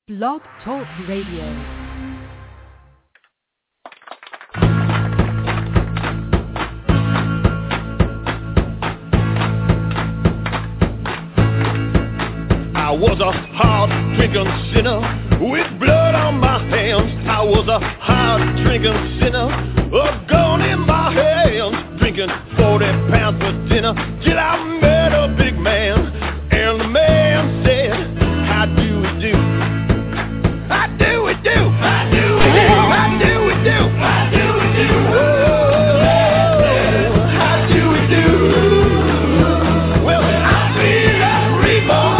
Blog Talk Radio. I was a hard-drinking sinner with blood on my hands. I was a hard-drinking sinner, a gun in my hands, drinking 40 pounds for dinner till I met a big man. And the man said, how do we do? How do we do? How do we do? How do we do? How do we do? Oh, how do we do? Well, I feel like reborn.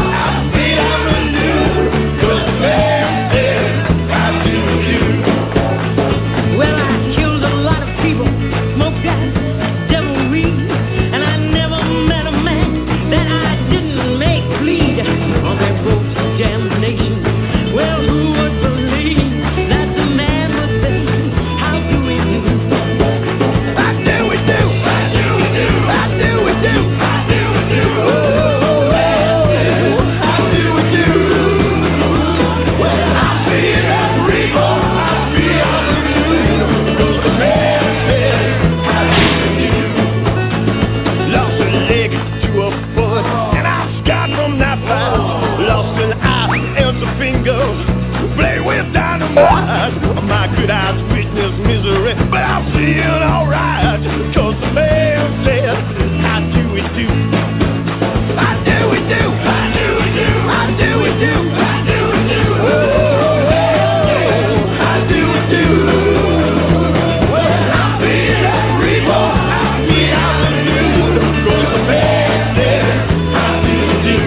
My good eyes witness misery, but I'm feeling alright, cause the man said, how do we do? How do we do? How do we do? How do we do? How do we do? Oh, how do we do? Well, I'm feeling reborn, I'm feeling new, cause the man said, how do we do?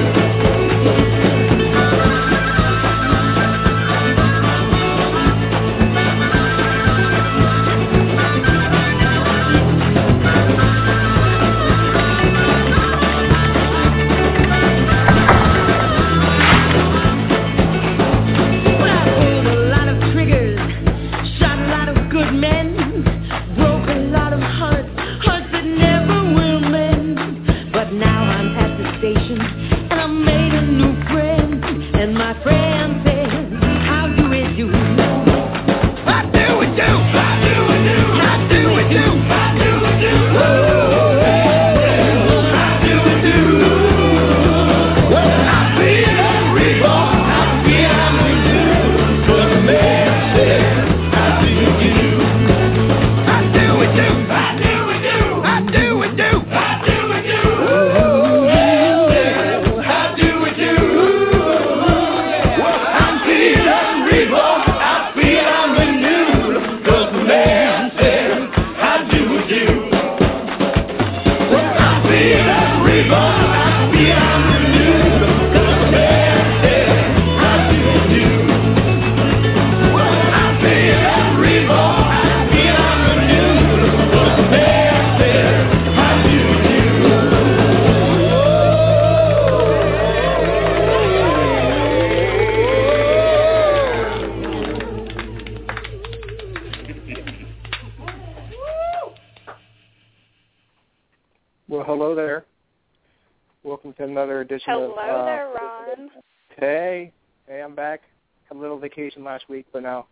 Hello there, Ron. Hey, I'm back. Had a little vacation last week, but now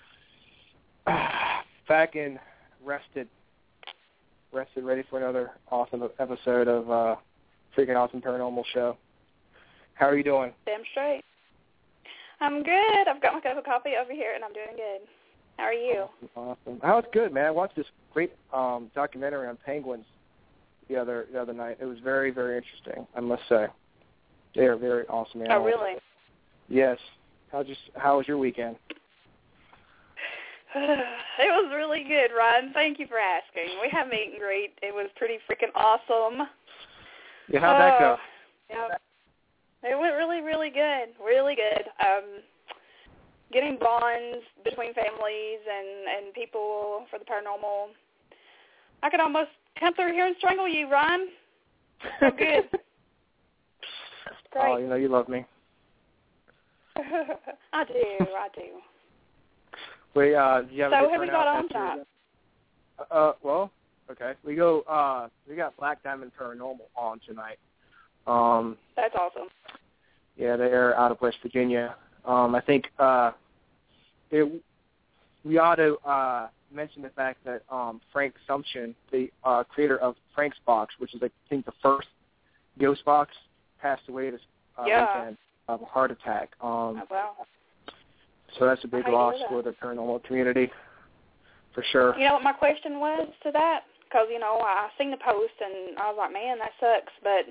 back in rested, ready for another awesome episode of Freaking Awesome Paranormal Show. How are you doing? Damn straight. I'm good. I've got my cup of coffee over here, and I'm doing good. How are you? Awesome. I was good, man. I watched this great documentary on penguins the other night. It was very, very interesting, I must say. They are very awesome animals. Oh, really? Yes. How was your weekend? It was really good, Ron. Thank you for asking. We had meet and greet. It was pretty freaking awesome. Yeah, how'd that go? Yeah, it went really, really good. Really good. Getting bonds between families and people for the paranormal. I could almost come through here and strangle you, Ron. So good. Great. Oh, you know you love me. I do. Wait, do you have so who we got on top? Well, okay. We got Black Diamond Paranormal on tonight. That's awesome. Yeah, they're out of West Virginia. I think we ought to mention the fact that Frank Sumption, the creator of Frank's Box, which is, I think, the first ghost box, passed away this weekend of a heart attack. Wow. So that's a big loss for the paranormal community, for sure. You know what my question was to that? Because, I seen the post, and I was like, man, that sucks. But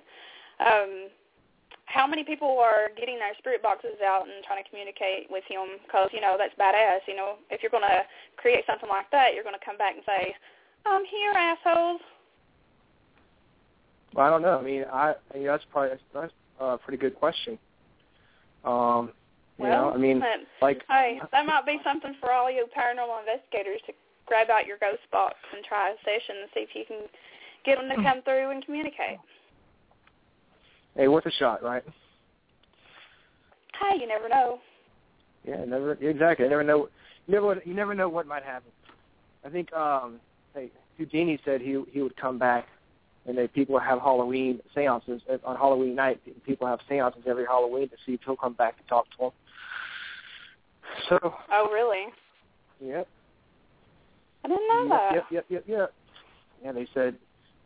how many people are getting their spirit boxes out and trying to communicate with him? Because, that's badass. If you're going to create something like that, you're going to come back and say, I'm here, assholes. Well, I don't know. I mean, that's a pretty good question. Hey, that might be something for all you paranormal investigators to grab out your ghost box and try a session and see if you can get them to come through and communicate. Hey, worth a shot, right? Hey, you never know. Yeah, exactly. You never know. You never know what might happen. I think Houdini said he would come back, and that people have Halloween seances on Halloween night. People have seances every Halloween to see if he'll come back and talk to them. So. Oh, really? Yep. I didn't know that. Yep. Yeah, they said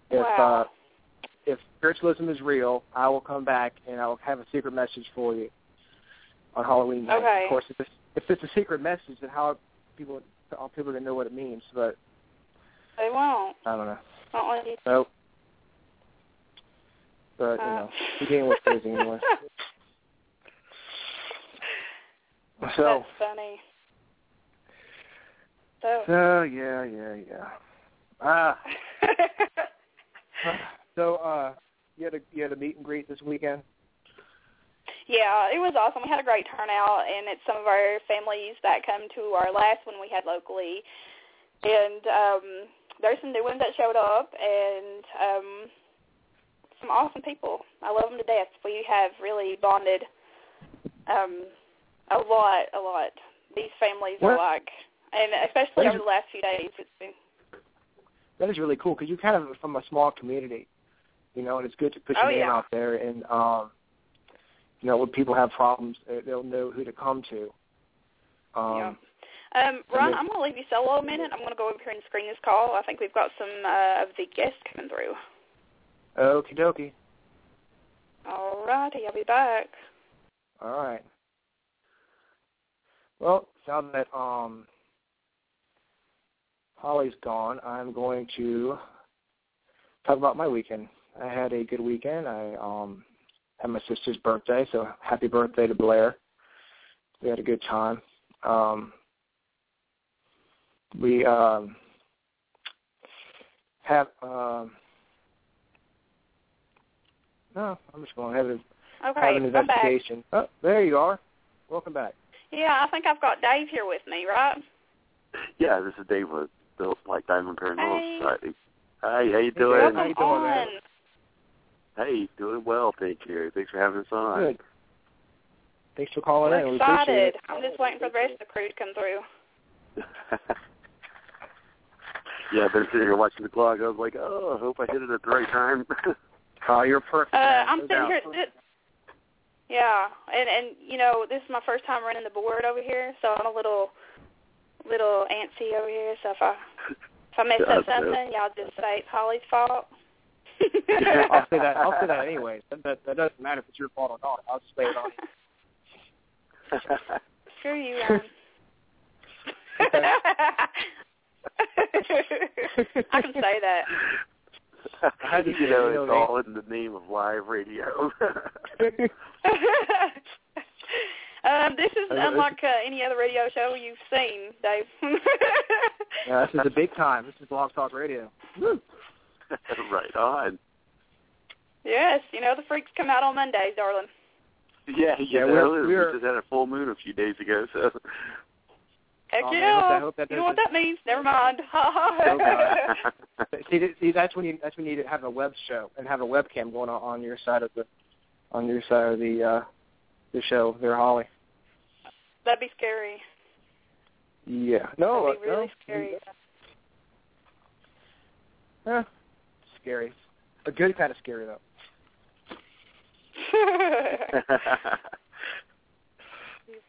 if spiritualism is real, I will come back and I will have a secret message for you on Halloween night. Okay. Of course, if it's a secret message, then how people are going to know what it means? But they won't. I don't know. Nope. But Houdini was crazy anyway. So. That's funny. So yeah. So you had a meet and greet this weekend? Yeah, it was awesome. We had a great turnout, and it's some of our families that come to our last one we had locally. And there's some new ones that showed up, and some awesome people. I love them to death. We have really bonded a lot. These families are like, and especially over the last few days, it's been. That is really cool because you're kind of from a small community, and it's good to put your name out there. And, when people have problems, they'll know who to come to. Ron, I'm going to leave you solo a minute. I'm going to go over here and screen this call. I think we've got some of the guests coming through. Okie dokie. All righty, I'll be back. All right. Well, now that Holly's gone, I'm going to talk about my weekend. I had a good weekend. I had my sister's birthday, so happy birthday to Blair. We had a good time. We have no, I'm just going to have an investigation. Oh, there you are. Welcome back. Yeah, I think I've got Dave here with me, right? Yeah, this is Dave with the Black Diamond Paranormal Society. Hi, how you doing? How you doing, man? Hey, doing well, thank you. Thanks for having us on. Good. Thanks for calling in. I'm We excited. appreciate it. I'm just waiting for the rest of the crew to come through. Yeah, I've been sitting here watching the clock. I was like, oh, I hope I hit it at the right time. Oh, you're perfect. I'm sitting here. Yeah, and this is my first time running the board over here, so I'm a little antsy over here. So if I mess up something, y'all just say it's Holly's fault. I'll say that anyway. That doesn't matter if it's your fault or not. I'll just lay it on you. Screw you, Ron. I can say that. It's all in the name of live radio. This is unlike any other radio show you've seen, Dave. Yeah, this is a big time. This is Blog Talk Radio. Woo. Right on. Yes, the freaks come out on Mondays, darling. Yeah, we just had a full moon a few days ago, so. Heck yeah! You know what that means? Never mind. See, that's when you need to have a web show and have a webcam going on your side of the show there, Holly. That'd be scary. Yeah. No. That'd be really scary. Scary. A good kind of scary though.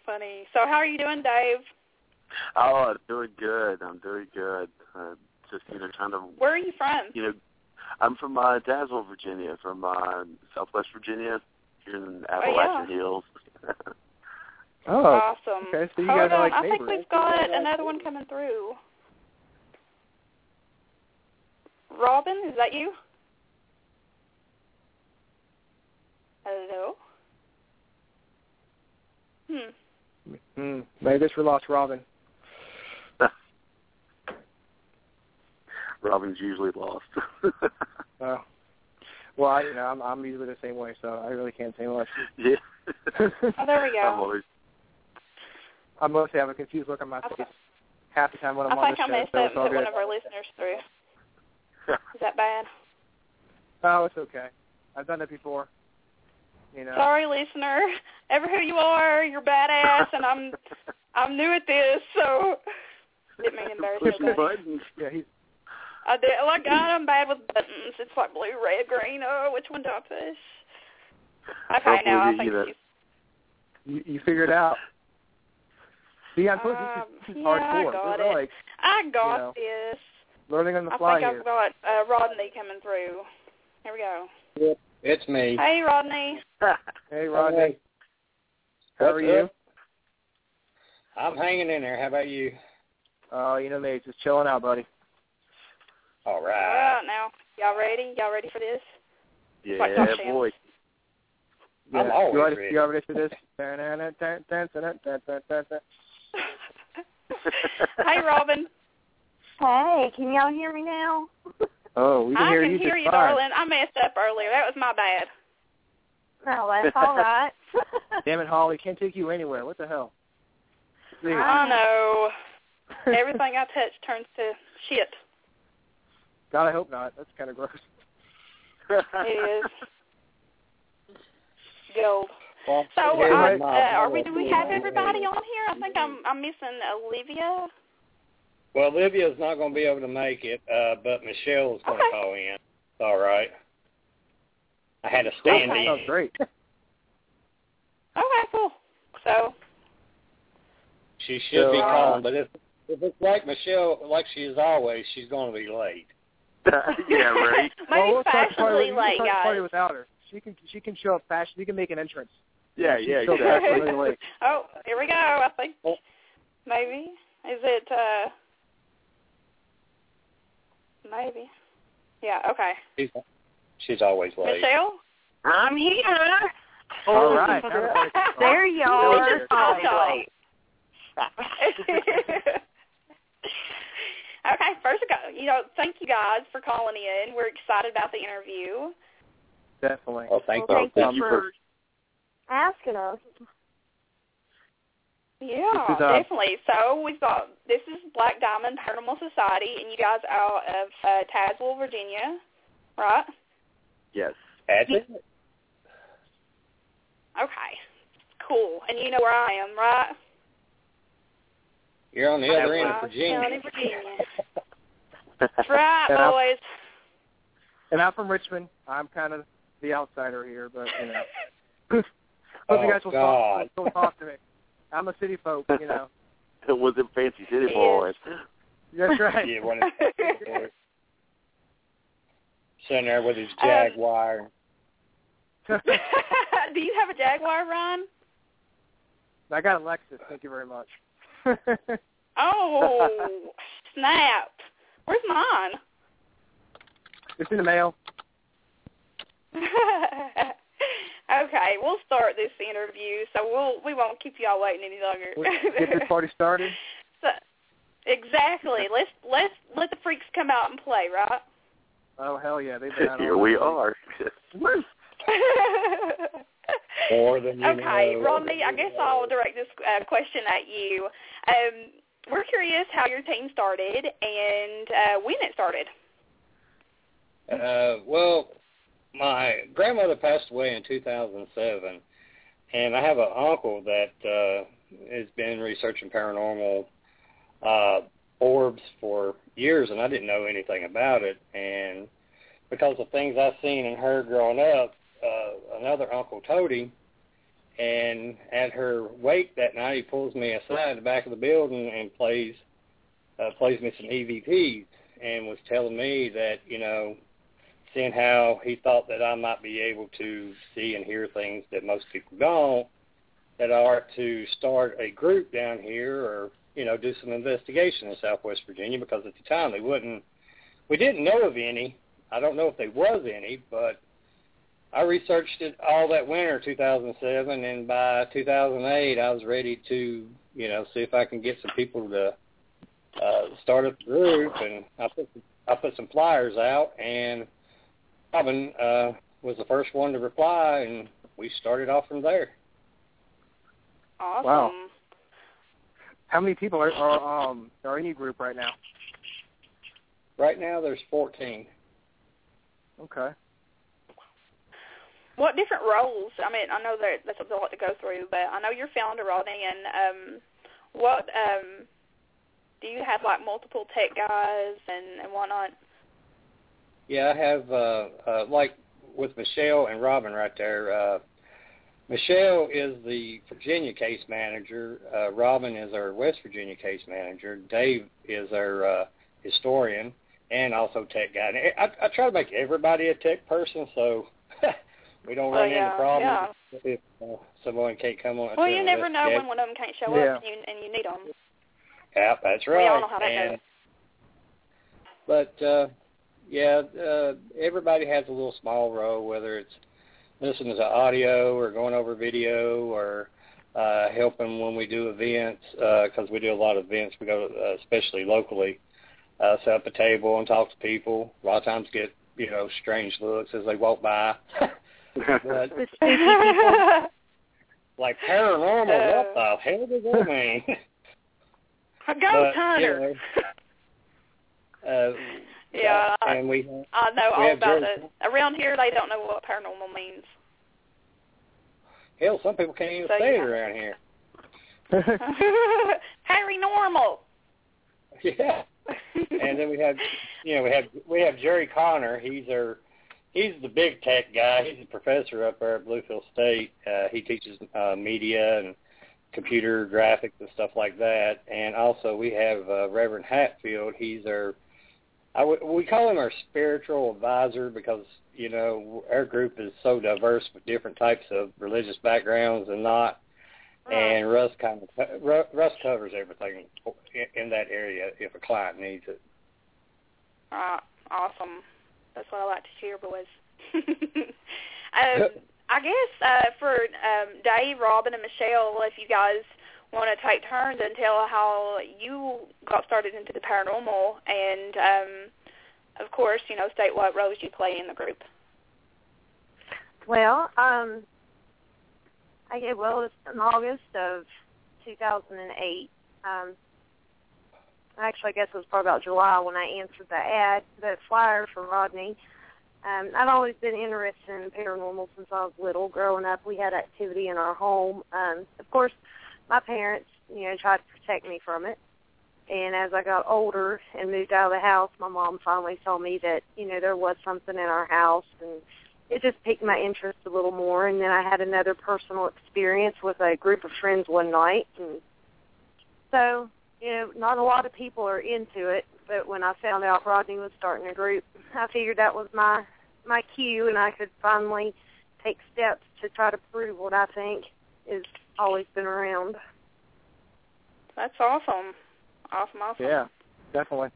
funny. So how are you doing, Dave? Oh, I'm doing good. Just, trying to... Where are you from? I'm from Tazewell, Virginia, from Southwest Virginia, here in the Appalachian Hills. Oh, awesome. Okay, so you Hold guys are on. like I neighbors. think we've got another one coming through. Robin, is that you? Hello? Maybe this we lost Robin. Robin's usually lost. Well, I'm usually the same way, so I really can't say much. Yeah. Oh, there we go. I mostly have a confused look on my face half the time when I'm on the show. I think I messed up and put one of our listeners through. Is that bad? Oh, it's okay. I've done it before. Sorry, listener. Ever who you are, you're badass, and I'm new at this, so didn't mean to embarrass you. Buttons. Yeah, I did. Like I'm bad with buttons. It's like blue, red, green. Oh, which one do I push? Okay, now I think you figured it out. See, I'm supposed this is hardcore. I got this. Learning on the fly I think I've got Rodney coming through. Here we go. Yep, it's me. Hey, Rodney. Hey, Rodney. Hey. How are you? I'm hanging in there. How about you? Oh, me, just chilling out, buddy. All right. All right, now. Y'all ready? Y'all ready for this? Yeah, Yeah. boy. I'm always ready. You ready for this? Hey, Robin. Hey, can y'all hear me now? Oh, we can hear you. I can hear you, darling. I messed up earlier. That was my bad. No, that's all right. Damn it, Holly. Can't take you anywhere. What the hell? I know. Everything I touch turns to shit. God, I hope not. That's kind of gross. It is. Gold. Well, So, do we have everybody on here? I think I'm missing Olivia. Well, Olivia's not going to be able to make it, but Michelle is going to call in. It's all right. I had a stand-in. Oh, great. Okay, cool. So she should be calling, but if it's like Michelle, like she is always, she's going to be late. Yeah, right. Maybe fashionably late, guys. Party without her. She can show up fast. She can make an entrance. Yeah, exactly. Really late. Oh, here we go. I think maybe is it? Maybe. Yeah. Okay. She's always late. Michelle. I'm here. All right. There you are. Okay. Okay. First, thank you guys for calling in. We're excited about the interview. Definitely. Oh, thank you for asking us. Yeah, definitely. So this is Black Diamond Paranormal Society, and you guys are out of Tazewell, Virginia, right? Yes. That's it. Okay, cool. And you know where I am, right? You're on the other end of Virginia. That's right, boys. And I'm from Richmond. I'm kind of the outsider here, but hope you guys will talk to me. I'm a city folk, It wasn't fancy city boys. That's right. Yeah, one of the sitting there with his Jaguar. Do you have a Jaguar, Ron? I got a Lexus. Thank you very much. Oh, snap. Where's mine? It's in the mail. Okay, we'll start this interview, so we won't keep y'all waiting any longer. Get this party started. So, exactly. Let's let the freaks come out and play, right? Oh hell yeah, they've been out. Here we are. More than you okay, know. Rodney, I guess I'll direct this question at you. We're curious how your team started and when it started. Well, my grandmother passed away in 2007, and I have an uncle that has been researching paranormal orbs for years, and I didn't know anything about it. And because of things I've seen and heard growing up, another Uncle Toady, And at her wake that night, he pulls me aside in the back of the building and plays me some EVPs and was telling me that, seeing how he thought that I might be able to see and hear things that most people don't, that I ought to start a group down here or, do some investigation in Southwest Virginia, because at the time we didn't know of any. I don't know if there was any, but I researched it all that winter, 2007, and by 2008, I was ready to, see if I can get some people to start up the group, and I put some flyers out, and Robin was the first one to reply, and we started off from there. Awesome. Wow. How many people are in your group right now? Right now, there's 14. Okay. What different roles? I mean, I know that's a lot to go through, but I know you're founder, Rodney, and what do you have, like, multiple tech guys and whatnot? Yeah, I have, like with Michelle and Robin right there, Michelle is the Virginia case manager. Robin is our West Virginia case manager. Dave is our historian and also tech guy. And I try to make everybody a tech person, so we don't run into problems if someone can't come on. Well, you never know when one of them can't show up and you need them. Yeah, that's right. We all know how that goes. But, everybody has a little small role, whether it's listening to audio or going over video or helping when we do events, because we do a lot of events. We go, especially locally, set up a table and talk to people. A lot of times get, strange looks as they walk by. But, like paranormal, what the hell does that mean? A ghost hunter. Yeah, and I know all about it. Around here, they don't know what paranormal means. Hell, some people can't even say it around here. Paranormal. Yeah. And then we have Jerry Connor. He's the big tech guy. He's a professor up there at Bluefield State. He teaches media and computer graphics and stuff like that. And also we have Reverend Hatfield. He's we call him our spiritual advisor because, our group is so diverse with different types of religious backgrounds and not. And Russ covers everything in that area if a client needs it. Awesome. That's what I like to hear, boys. I guess for Dave, Robin, and Michelle, if you guys want to take turns and tell how you got started into the paranormal and, of course, state what roles you play in the group. Well, it was in August of 2008. Actually, I guess it was probably about July when I answered the flyer for Rodney. I've always been interested in paranormal since I was little. Growing up, we had activity in our home. Of course, my parents, tried to protect me from it. And as I got older and moved out of the house, my mom finally told me that, there was something in our house, and it just piqued my interest a little more. And then I had another personal experience with a group of friends one night. And so, not a lot of people are into it, but when I found out Rodney was starting a group, I figured that was my cue, and I could finally take steps to try to prove what I think has always been around. That's awesome. Awesome. Yeah, definitely.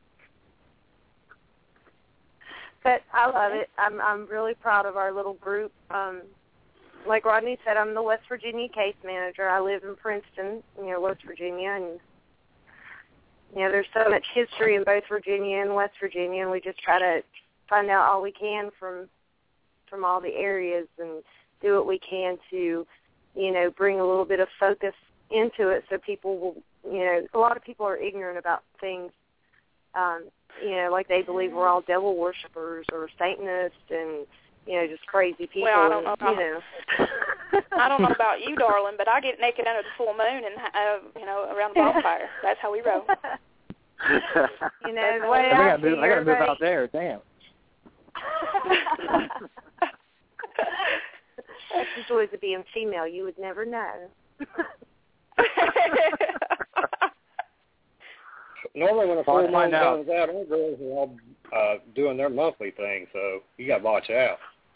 But I love it. I'm really proud of our little group. Like Rodney said, I'm the West Virginia case manager. I live in Princeton, West Virginia, and there's so much history in both Virginia and West Virginia, and we just try to find out all we can from all the areas and do what we can to, bring a little bit of focus into it so people will, a lot of people are ignorant about things, like they believe we're all devil worshippers or Satanists and, just crazy people. Well, I don't know about, I don't know about you, darling, but I get naked under the full moon and, around the bonfire. That's how we roll. The way I gotta move out there. Damn. That's the joys of being female. You would never know. Normally when a full moon comes out, all girls are all doing their monthly thing, so you got to watch out.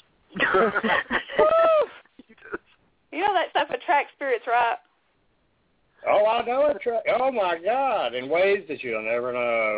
You know that stuff attracts spirits, right? Oh, I know it. Oh, my God, in ways that you'll never know.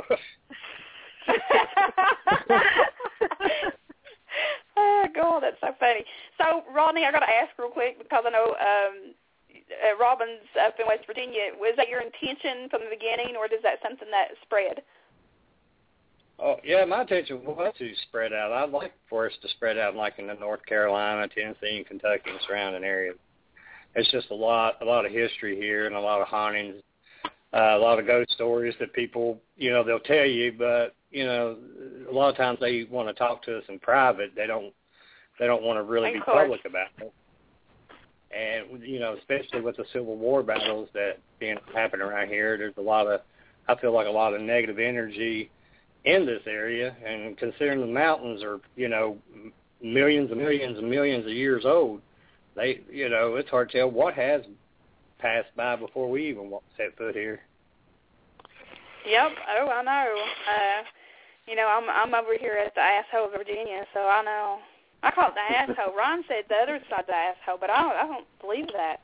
Oh, God, that's so funny. So, Rodney, I got to ask real quick because I know Robin's up in West Virginia. Was that your intention from the beginning, or is that something that spread? Oh, yeah, my intention was to spread out. I'd like for us to spread out like in the North Carolina, Tennessee, and Kentucky and surrounding areas. It's just a lot of history here and a lot of hauntings, a lot of ghost stories that people, they'll tell you, but, a lot of times they want to talk to us in private. They don't want to really be public about it. And, especially with the Civil War battles that happen around here, there's I feel like a lot of negative energy in this area. And considering the mountains are, millions and millions and millions of years old, it's hard to tell what has passed by before we even set foot here. Yep. Oh, I know. I'm over here at the asshole of Virginia, so I know. I call it the asshole. Ron said the other side's the asshole, but I don't believe that.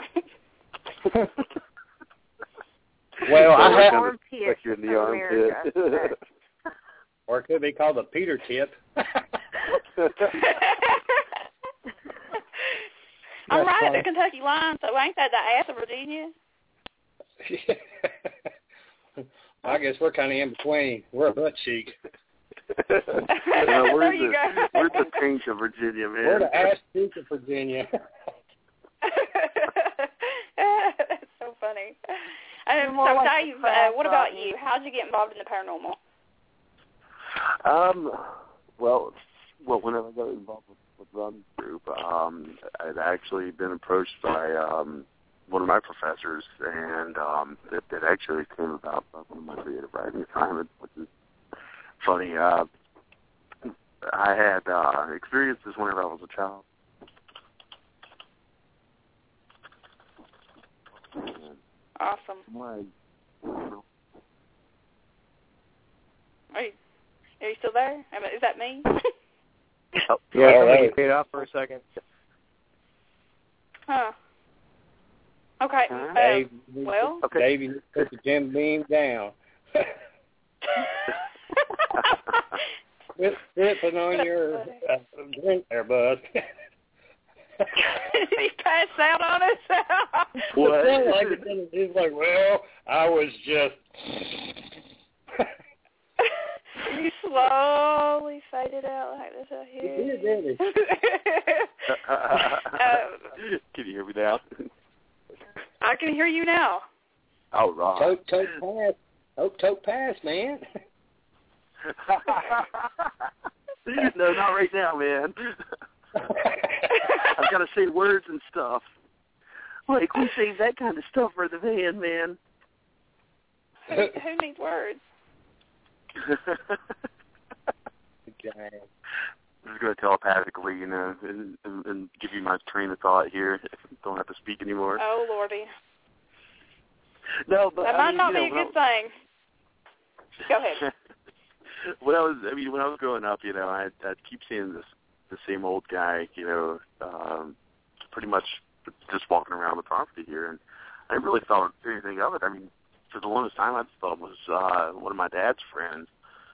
Well, I have like you're in the armpit. Or it could be called the Peter tip. I'm right at the Kentucky line, so ain't that the ass of Virginia? I guess we're kind of in between. We're a butt cheek. There you go. We're the pink of Virginia, man. We're the ass cheek of Virginia. That's so funny. So, Dave, what about you? How did you get involved in the paranormal? Well, whenever I got involved with Ron's group, I'd actually been approached by one of my professors, and it actually came about by one of my creative writing assignments, which is funny. I had experienced this whenever I was a child. Awesome. Are you still there? Is that me? Oh, yeah, somebody paid off for a second. Huh. Okay. Dave, well. Okay. Dave, you put the Jim Beam down. Quit sipping on your drink there, bud. He passed out on us. What? He's like, well, I was just... You slowly faded out like this out here. You did, didn't you? Can you hear me now? I can hear you now. Oh, right. Tote pass, man. No, not right now, man. I've got to say words and stuff. Like, we save that kind of stuff for the van, man. Who needs words? I'm just going to telepathically, and give you my train of thought here. Don't have to speak anymore. Oh, Lordy. No, but that might not be a good thing. Go ahead. When I was growing up, I'd keep seeing the same old guy, pretty much just walking around the property here, and I didn't really thought anything of it. I mean, for the longest time, I just thought it was one of my dad's friends.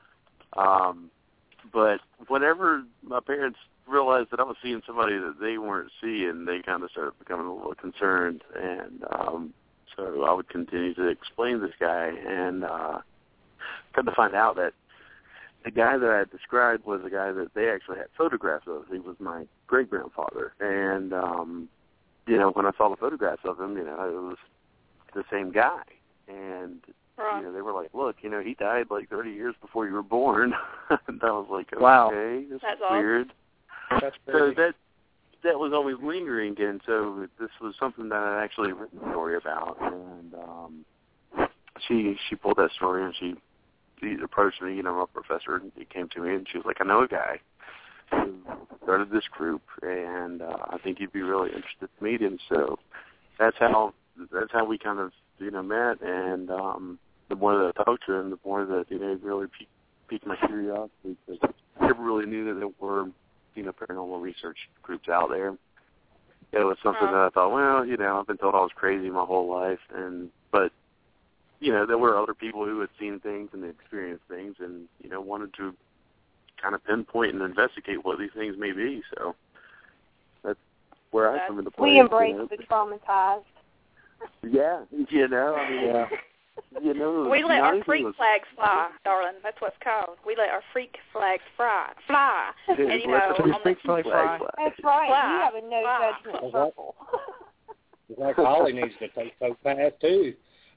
But whenever my parents realized that I was seeing somebody that they weren't seeing, they kind of started becoming a little concerned, and so I would continue to explain this guy, and come to find out that the guy that I had described was a guy that they actually had photographs of. He was my great-grandfather, and when I saw the photographs of him, it was the same guy. And, they were like, look, he died like 30 years before you were born. And I was like, okay, wow. that's weird. That's so that was always lingering, and so this was something that I actually written a story about. And she pulled that story, and she approached me, my professor, and he came to me, and she was like, I know a guy. started this group, and I think you'd be really interested to meet him. So that's how we kind of met, and the more that I talked to him, the more that it really piqued my curiosity, because I never really knew that there were paranormal research groups out there. It was something that I thought, well, I've been told I was crazy my whole life, but there were other people who had seen things and experienced things, and wanted to kind of pinpoint and investigate what these things may be. So that's where I come into play. We embrace the traumatized. Yeah, Yeah. We let our freak flags fly, darling. That's what's called. We let our freak flags fly. And on freak flag fly. That's right. Fly. You have a no judgment circle. It's like Holly needs to take so fast too.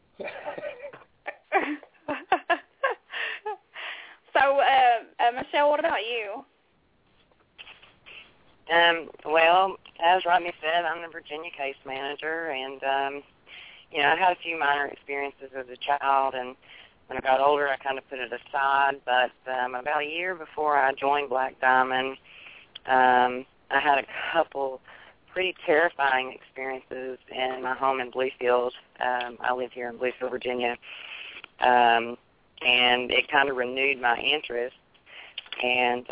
So, Michelle, what about you? Well, as Rodney said, I'm the Virginia case manager, and I had a few minor experiences as a child, and when I got older, I kind of put it aside. But about a year before I joined Black Diamond, I had a couple pretty terrifying experiences in my home in Bluefield. I live here in Bluefield, Virginia, and it kind of renewed my interest. And,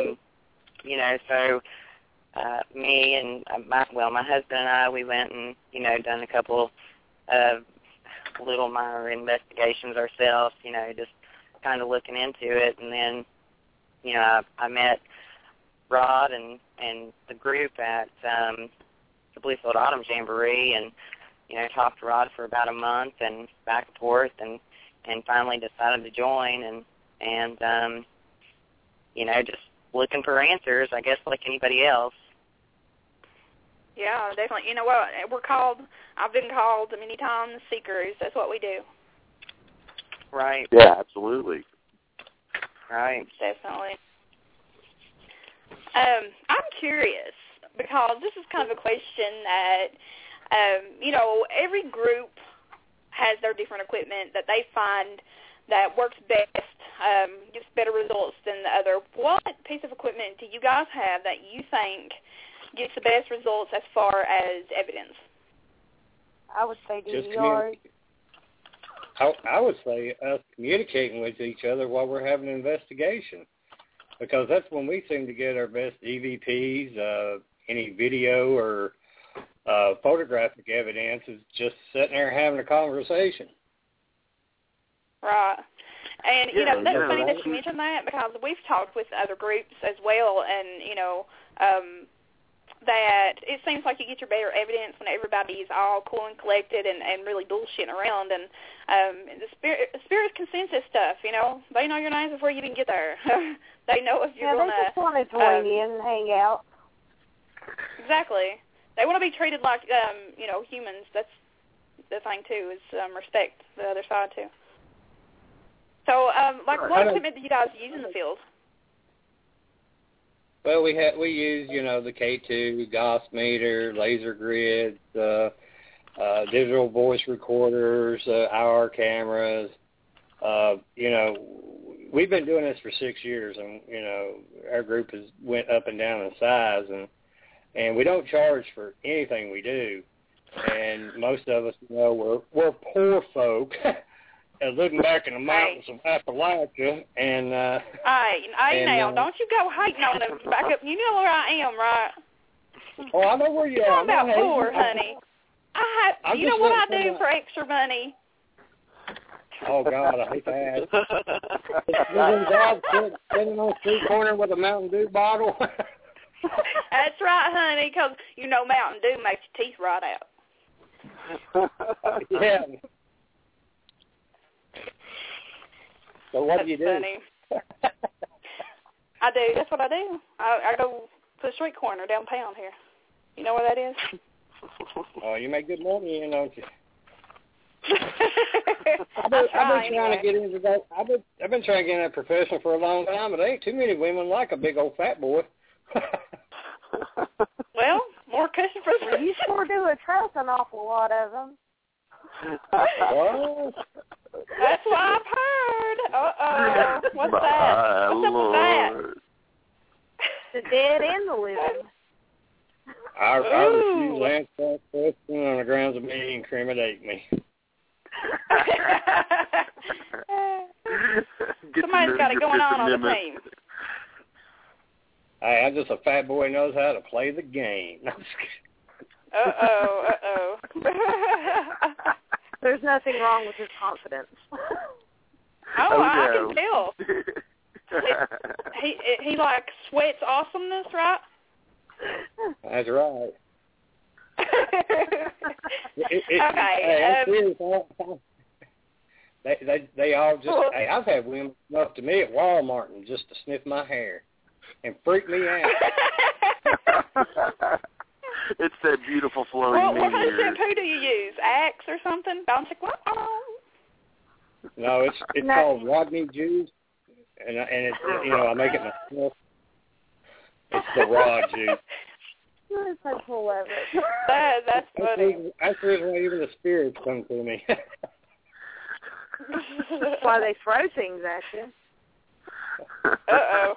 so me and my husband and I, we went and, done a couple of little minor investigations ourselves, just kind of looking into it. And then, I met Rod and the group at the Bluefield Autumn Jamboree, and talked to Rod for about a month and back and forth, and finally decided to join, and just looking for answers, I guess, like anybody else. Yeah, definitely. You know what? I've been called many times seekers. That's what we do. Right. Yeah, absolutely. Right. Definitely. I'm curious, because this is kind of a question that, every group has their different equipment that they find that works best, gets better results than the other. What piece of equipment do you guys have that you think gets the best results as far as evidence? I would say DVR. I would say us communicating with each other while we're having an investigation, because that's when we seem to get our best EVPs. Any video or photographic evidence is just sitting there having a conversation. Right. And, that's funny that you mentioned that, because we've talked with other groups as well, and, that it seems like you get your better evidence when everybody's all cool and collected and really bullshitting around. And the spirit consensus stuff, they know your names before you even get there. They know if you're going to... they just want to join in and hang out. Exactly. They want to be treated like, humans. That's the thing, too, is respect the other side, too. So, what equipment do you guys use in the field? Well, we use, the K2, GOS meter, laser grids, digital voice recorders, IR cameras. We've been doing this for 6 years, and, our group has went up and down in size, and we don't charge for anything we do. And most of us, we're poor folk. Looking back in the mountains of Appalachia, and now, don't you go hating on them back up. You know where I am, right? Oh, I know where you are. I'm about poor, honey. You know what I do for extra money? Oh God, I hate that. Isn't God sitting on the street corner with a Mountain Dew bottle? That's right, honey, because Mountain Dew makes your teeth rot out. Yeah. So what do you do? Funny. I do. That's what I do. I go to the street corner downtown here. You know where that is? Oh, you make good money, don't you? I've been trying to get into that. I've been trying to get in that profession for a long time, but there ain't too many women like a big old fat boy. Well, more cushion for the... You sure do attract an awful lot of them. Well, that's what I've heard. Uh-oh. What's that? What's up with that? The dead and the living. I refuse to answer that question on the grounds of me incriminate me. Somebody's got it going on the team. Hey, I'm just a fat boy who knows how to play the game. Uh-oh. There's nothing wrong with his confidence. I can tell. He like sweats awesomeness, right? That's right. They all just. Hey, I've had women come up to me at Walmart and just to sniff my hair and freak me out. It's that beautiful flowing What kind of hair. shampoo do you use? Axe or something? Bouncy. No, it's called Rodney Juice, and it's I make it myself. It's the raw juice. That's so cool of it. That's funny. That's the reason why even the spirits come to me. That's why they throw things at you. Uh-oh.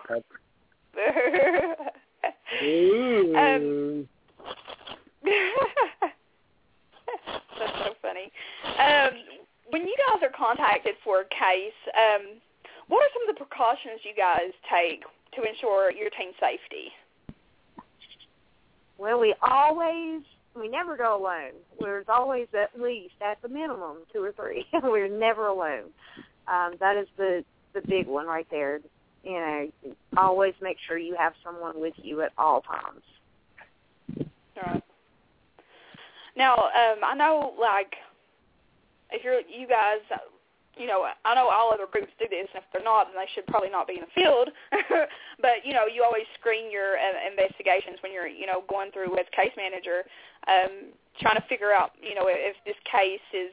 That's so funny. When you guys are contacted for a case, what are some of the precautions you guys take to ensure your team's safety? Well, we never go alone. There's always at least, at the minimum, 2 or 3. We're never alone. That is the big one right there. Always make sure you have someone with you at all times. All right. Now, I know, like, if you guys, I know all other groups do this, and if they're not, then they should probably not be in the field. But, you always screen your investigations when you're, going through as case manager, trying to figure out, if this case is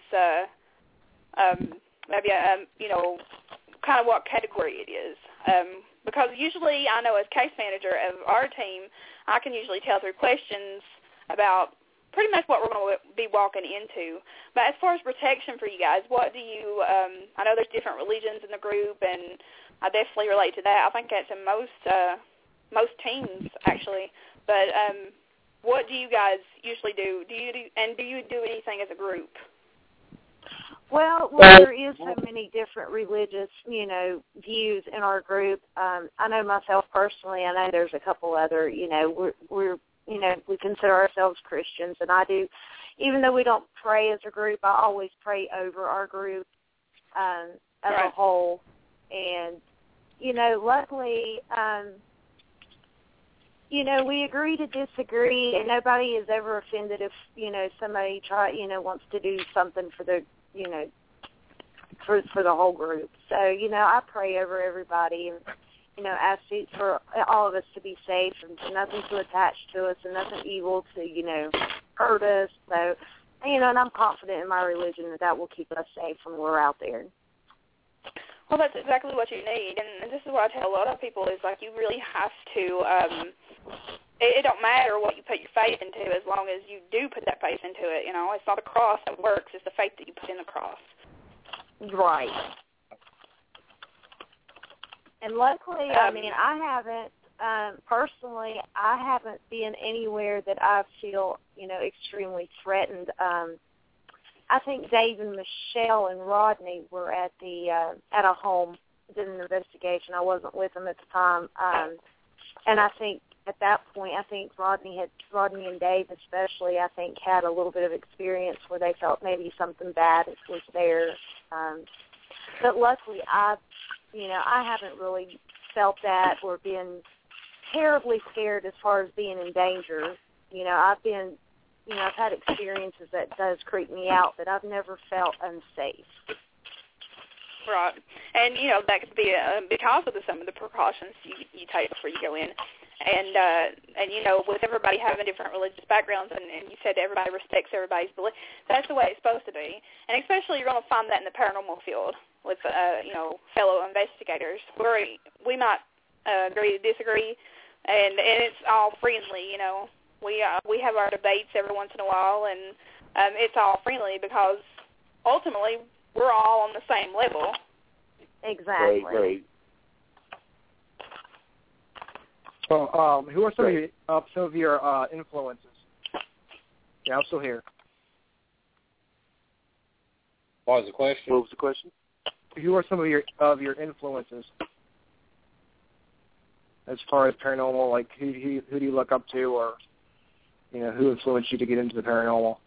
maybe, kind of what category it is. Because usually I know as case manager of our team, I can usually tell through questions about pretty much what we're going to be walking into. But as far as protection for you guys, what do you, I know there's different religions in the group, and I definitely relate to that. I think that's in most teams, actually. But what do you guys usually do? Do you do anything as a group? Well, there is so many different religious, views in our group. I know myself personally. I know there's a couple other, we're we consider ourselves Christians, and I do. Even though we don't pray as a group, I always pray over our group as a whole. And, luckily, we agree to disagree, and nobody is ever offended if, somebody wants to do something for the, for the whole group. So, I pray over everybody and, ask for all of us to be safe and for nothing to attach to us and nothing evil to, hurt us. So, and I'm confident in my religion that will keep us safe when we're out there. Well, that's exactly what you need, and this is what I tell a lot of people is, like, you really have to, it don't matter what you put your faith into as long as you do put that faith into it. It's not the cross that works, it's the faith that you put in the cross. Right. And luckily, I haven't, personally, I haven't been anywhere that I feel, extremely threatened. I think Dave and Michelle and Rodney were at a home, did an investigation. I wasn't with them at the time. And I think at that point, Rodney and Dave especially, I think, had a little bit of experience where they felt maybe something bad was there. But luckily, I haven't really felt that or been terribly scared as far as being in danger. I've had experiences that does creep me out, but I've never felt unsafe. Right. And, that could be because of some of the precautions you take before you go in. And with everybody having different religious backgrounds, and you said everybody respects everybody's belief, that's the way it's supposed to be. And especially you're going to find that in the paranormal field with, fellow investigators, where we might agree to disagree, and it's all friendly, We have our debates every once in a while, and it's all friendly because ultimately we're all on the same level. Exactly. Right. Well, who are some of your influences? Yeah, I'm still here. What was the question? What was the question? Who are some of your influences as far as paranormal? Like, who do you look up to, or who influenced you to get into the paranormal?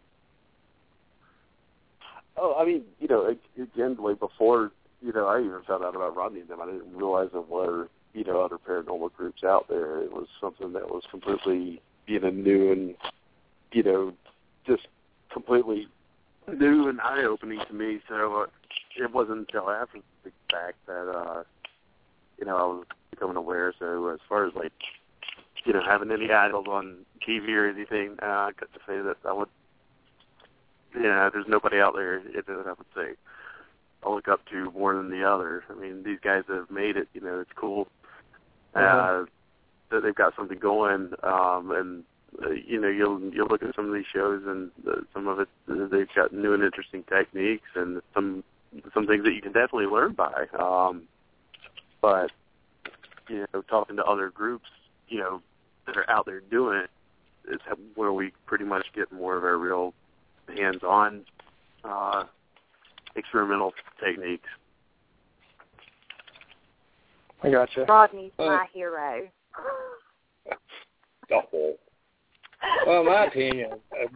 Oh, I mean, again, way before, I even found out about Rodney and them, I didn't realize there were, other paranormal groups out there. It was something that was completely, new and, just completely new and eye-opening to me. So it wasn't until after the fact that, I was becoming aware. So as far as, like, having any idols on TV or anything, I got to say that I would, there's nobody out there that I would say I look up to more than the other. I mean, these guys that have made it, it's cool that they've got something going, and you'll look at some of these shows, and some of it they've got new and interesting techniques, and some things that you can definitely learn by. But talking to other groups, that are out there doing it, is where we pretty much get more of our real hands-on experimental techniques. I gotcha. Rodney's my hero. Well, my opinion,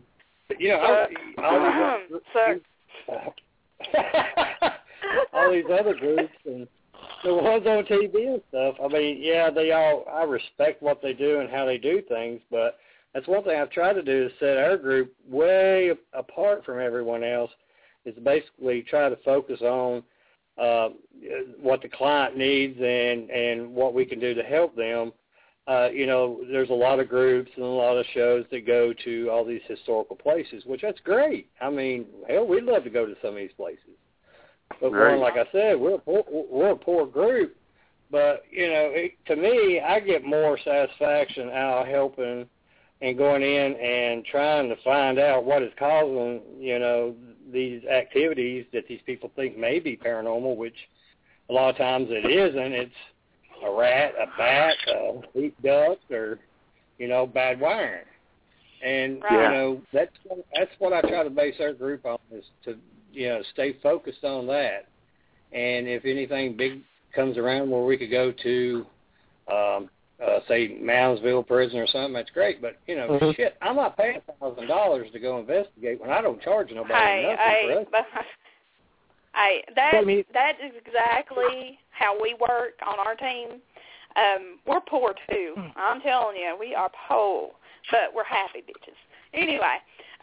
all these other groups and the ones on TV and stuff, I mean, I respect what they do and how they do things, but that's one thing I've tried to do is set our group way apart from everyone else, is basically try to focus on what the client needs and what we can do to help them. There's a lot of groups and a lot of shows that go to all these historical places, which that's great. I mean, hell, we'd love to go to some of these places. But right. Like I said, we're a poor group. But, to me, I get more satisfaction out of helping and going in and trying to find out what is causing, these activities that these people think may be paranormal, which a lot of times it isn't. It's a rat, a bat, a heat duct, or, bad wiring. And, that's what I try to base our group on, is to, stay focused on that. And if anything big comes around where we could go to, say, Moundsville prison or something, that's great. But, shit, I'm not paying $1,000 to go investigate when I don't charge nobody nothing for us. That is exactly how we work on our team. We're poor, too. I'm telling you, we are poor, but we're happy bitches. Anyway,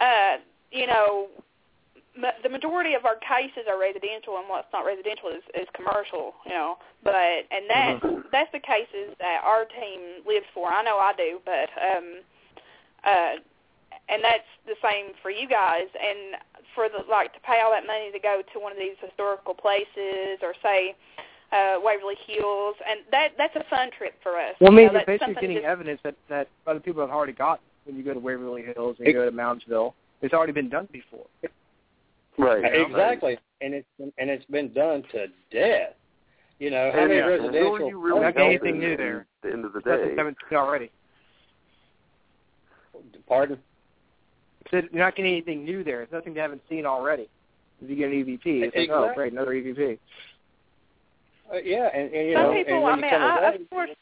the majority of our cases are residential, and what's not residential is commercial, that's the cases that our team lives for. I know I do, but and that's the same for you guys. And for to pay all that money to go to one of these historical places, or say Waverly Hills, and that's a fun trip for us. Well, maybe you're basically getting evidence that other people have already got when you go to Waverly Hills and you go to Moundsville. It's already been done before. Right. Exactly. And it's been done to death. How many residential... You really not getting anything new there. At the end of the day. Nothing haven't seen already. Pardon? You're not getting anything new there. It's nothing they haven't seen already. If you get an EVP, it's like, oh, great, another EVP. Some people, of course...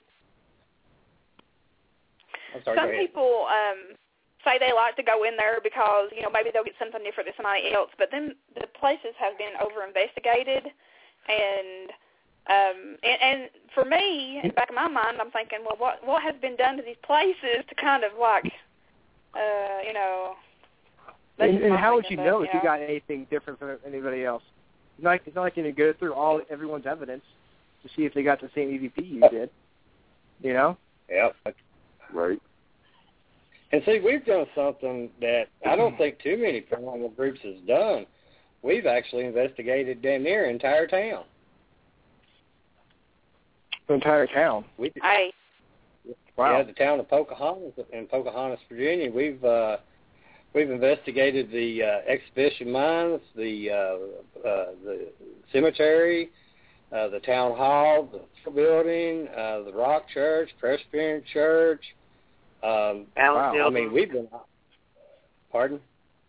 I'm sorry, some people say they like to go in there because, maybe they'll get something different than somebody else. But then the places have been over-investigated, and for me, in the back of my mind, I'm thinking, well, what has been done to these places to kind of And how would you know if you got anything different from anybody else? It's not like you can go through everyone's evidence to see if they got the same EVP you did. Yeah. Right. And see, we've done something that I don't think too many paranormal groups has done. We've actually investigated damn near an entire town. The entire town? Wow. Yeah, the town of Pocahontas in Pocahontas, Virginia. We've investigated the exhibition mines, the cemetery, the town hall, the building, the Rock Church, Presbyterian Church. Wow. I mean, we've been. Pardon?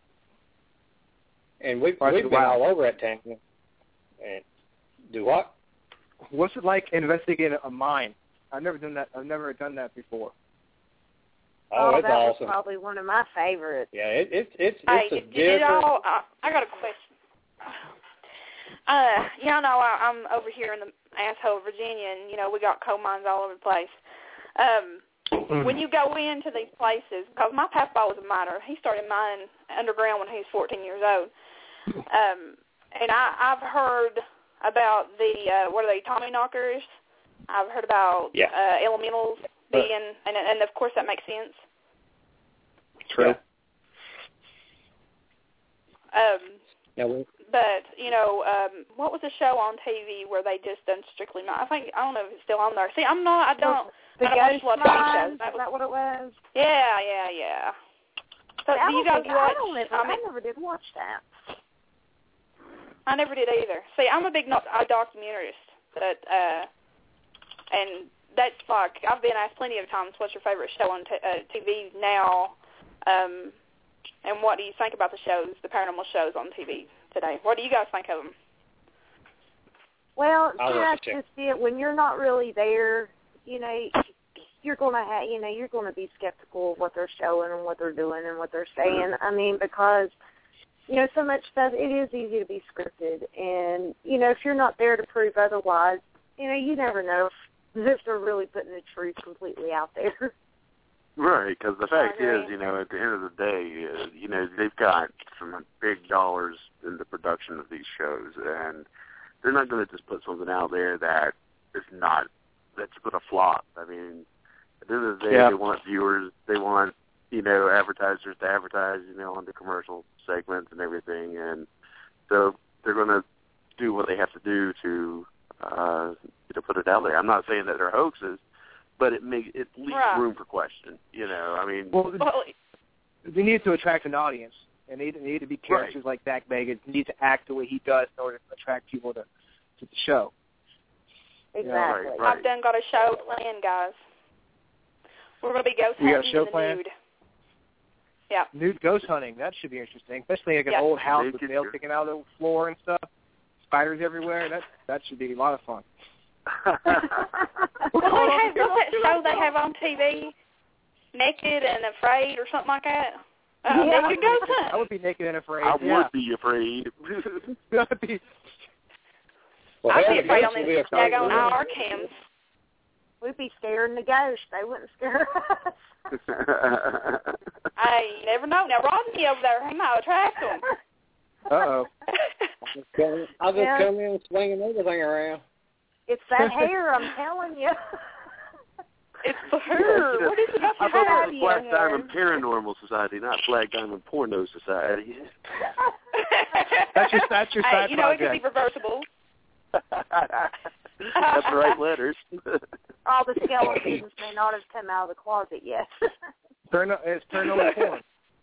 And we've been all over that town. And do what? What's it like investigating a mine? I've never done that before. Oh, it's that awesome. was probably one of my favorites. Yeah, it's Hey, a did different. I got a question. Y'all know I'm over here in the asshole Virginia, and we got coal mines all over the place. When you go into these places, because my papa was a miner, he started mining underground when he was 14 years old, and I've heard about the what are they, Tommy knockers? I've heard about elementals being, and of course that makes sense. True. But what was the show on TV where they just done strictly not? I don't know if it's still on there. See, I don't watch a lot of TV shows. Is that what it was? Yeah. So do you guys watch? I never did watch that. I never did either. See, I'm a big documentarist, but and that's like I've been asked plenty of times, what's your favorite show on TV now? And what do you think about the shows, the paranormal shows on TV today? What do you guys think of them? Well, that's just it. When you're not really there, you're gonna be skeptical of what they're showing and what they're doing and what they're saying. I mean, because so much stuff, it is easy to be scripted, and if you're not there to prove otherwise, you never know if they're really putting the truth completely out there. Right, because the fact is, at the end of the day, they've got some big dollars in the production of these shows, and they're not going to just put something out there that's going to flop. I mean, at the end of the day, they want viewers, they want, advertisers to advertise, on the commercial segments and everything, and so they're going to do what they have to do to put it out there. I'm not saying that they're hoaxes, but it leaves room for question. I mean, they need to attract an audience, and they need to be characters like Zach Bagans. They need to act the way he does in order to attract people to the show. Exactly. Right. I've done got a show planned, guys. We're going to be ghost hunting in the nude. Yeah. Nude ghost hunting. That should be interesting, especially like an old house with nails sticking out of the floor and stuff, spiders everywhere. That should be a lot of fun. What's that show they have on TV? Naked and Afraid or something like that? Naked Ghost Hunt. I would be naked and afraid. I would be afraid. I'd be afraid on this daggone IR cams. We'd be scaring the ghosts. They wouldn't scare us. Hey, you never know. Now, Rodney over there, he might attract them. Uh-oh. I'll just come in swinging everything around. It's that hair, I'm telling you. It's the hair. What is it about the I thought hair? it was Black Diamond Paranormal Society, not Black Diamond Porno Society. That's your side project. It could be reversible. That's the right letters. All the skeletons may not have come out of the closet yet. It's paranormal porn.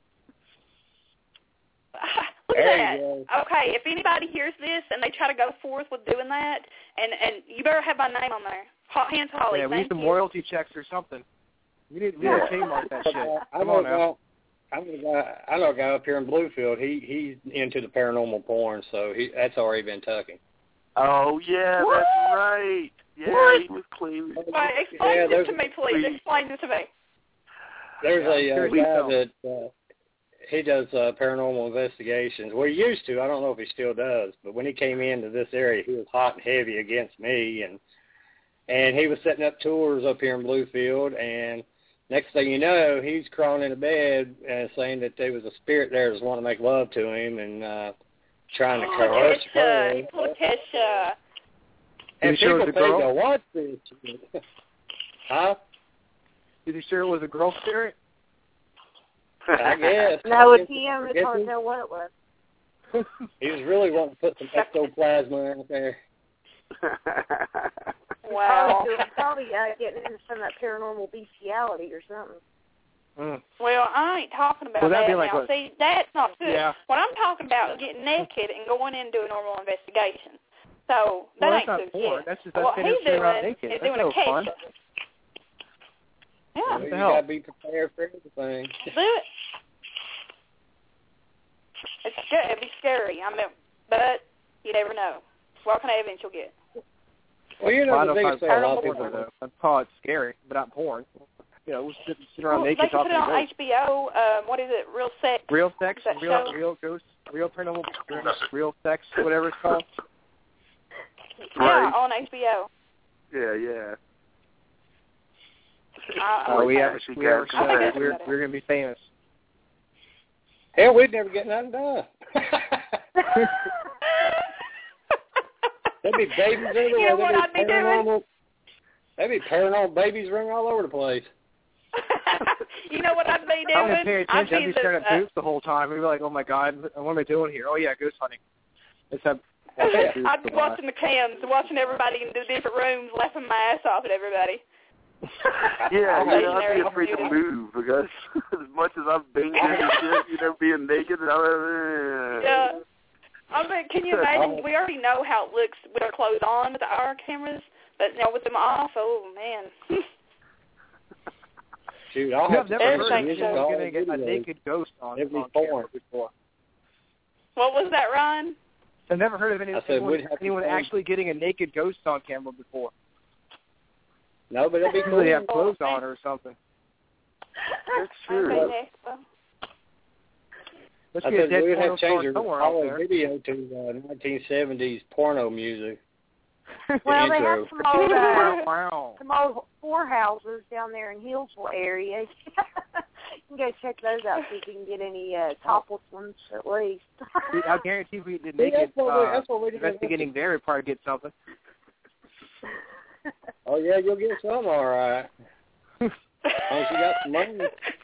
Look at that. Okay, if anybody hears this and they try to go forth with doing that, and you better have my name on there. Hands Holly. Yeah, we need some royalty checks or something. We need to trademark that shit. Come on now. I know a guy up here in Bluefield. He's into the paranormal porn, so that's already been tucking. Oh yeah, that's right. Yeah, he was clean. Explain this to me, please. Explain this to me. There's a guy that he does paranormal investigations. Well, he used to. I don't know if he still does. But when he came into this area, he was hot and heavy against me, and he was setting up tours up here in Bluefield. And next thing you know, he's crawling into bed and saying that there was a spirit there that was wanting to make love to him and trying to coerce her. Kesha. And people think, "Go watch this." Huh? Is he sure it was a girl spirit? I guess. No, it's him. It's hard to tell what it was. He was really wanting to put some ectoplasma out there. Wow. Probably getting into some of that paranormal bestiality or something. Mm. Well, I ain't talking about that now. See, that's not good. Yeah. What I'm talking about is getting naked and going in and doing a normal investigation. So that Well, ain't that's not too porn. shit. That's just What us he's sitting around doing naked. is That's doing no a cake. fun. Yeah. Well, the you hell? got to be prepared for everything. Do it. It'd be scary. I mean, but you never know. What kind of evidence you'll get? Well, you Well, I know, the don't biggest thing a lot of porn, people though. I'd call it scary, but not porn. You know, we'll sit around Well, naked they can put talking it to on ghosts. HBO. What is it? Real Sex. Real sex, That show? real ghosts, real paranormal, real sex, whatever it's called. Yeah, on HBO. Yeah. We have got we're gonna be famous. Hell, we'd never get nothing done. There'd be babies everywhere. You know what I'd be doing? There'd be paranormal babies running all over the place. You know what I'd be doing? I wouldn't pay attention. I'd be the, staring at boobs the whole time. We'd be like, oh my god, what am I doing here? Oh yeah, ghost hunting. Except I'd be watching the cams, watching everybody in the different rooms, laughing my ass off at everybody. Yeah, I'd be afraid to move because as much as I've banged and shit, being naked. Yeah. I mean, can you imagine? We already know how it looks with our clothes on with our cameras, but with them off, oh man. Dude, I've never heard of anyone getting a naked ghost on camera before. What was that, Ryan? I've never heard of anyone actually getting a naked ghost on camera before. No, but it'd be cool. They have clothes on or something. That's true. Let's get a dead we'd porno have to change somewhere our out there. video to 1970s porno music. Well, they have some old whorehouses down there in Hillsville area. You can go check those out so you can get any topless ones at least. I guarantee if we did naked investigating there, we'd probably get something. Oh, yeah, you'll get some, all right. As long as you got some money.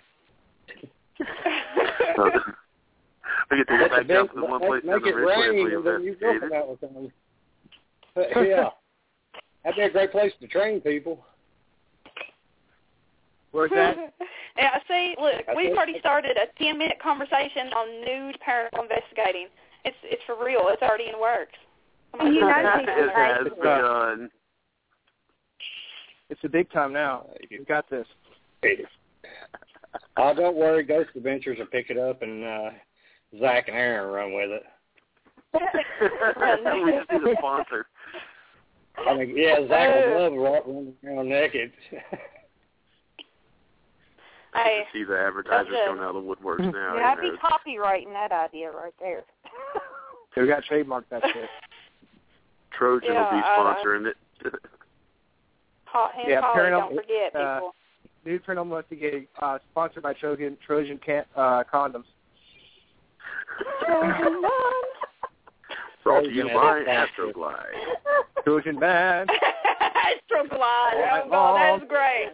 We get to get back down to the one place make it rain, and then you go come out with something. Yeah. That'd be a great place to train people. Where's that? Yeah, see, look, we've already started a 10-minute conversation on nude paranormal investigating. It's for real. It's already in works. You know, it has begun. It's a big time now. You got this. Oh, don't worry. Ghost Adventures will pick it up, and Zach and Aaron run with it. We just need a sponsor. I mean, yeah, Zach would love running around naked. I see the advertisers coming out of the woodworks now. Yeah, I'd be copywriting that idea right there. We got trademarked that shit. Trojan will be sponsoring it. Hot hand Holly, don't forget, people. Nude Paranormal Investigating, sponsored by Trojan condoms. Trojan Brought to you by Astroglide. Trojan man. Astroglide. Oh, that's great.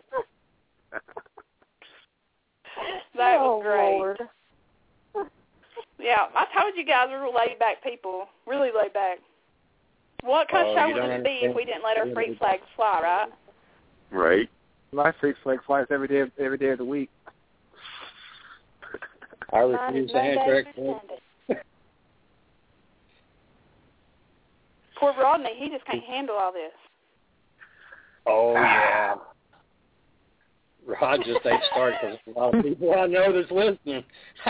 That was great. Lord. Yeah, I told you guys we were laid-back people. Really laid-back. What kind of show would it be if we didn't let our freak flags fly, right? Right. My freak flag flies every day of the week. I refuse to Amtrak. Poor Rodney, he just can't handle all this. Oh, yeah. Rod just ain't started because a lot of people I know that's listening.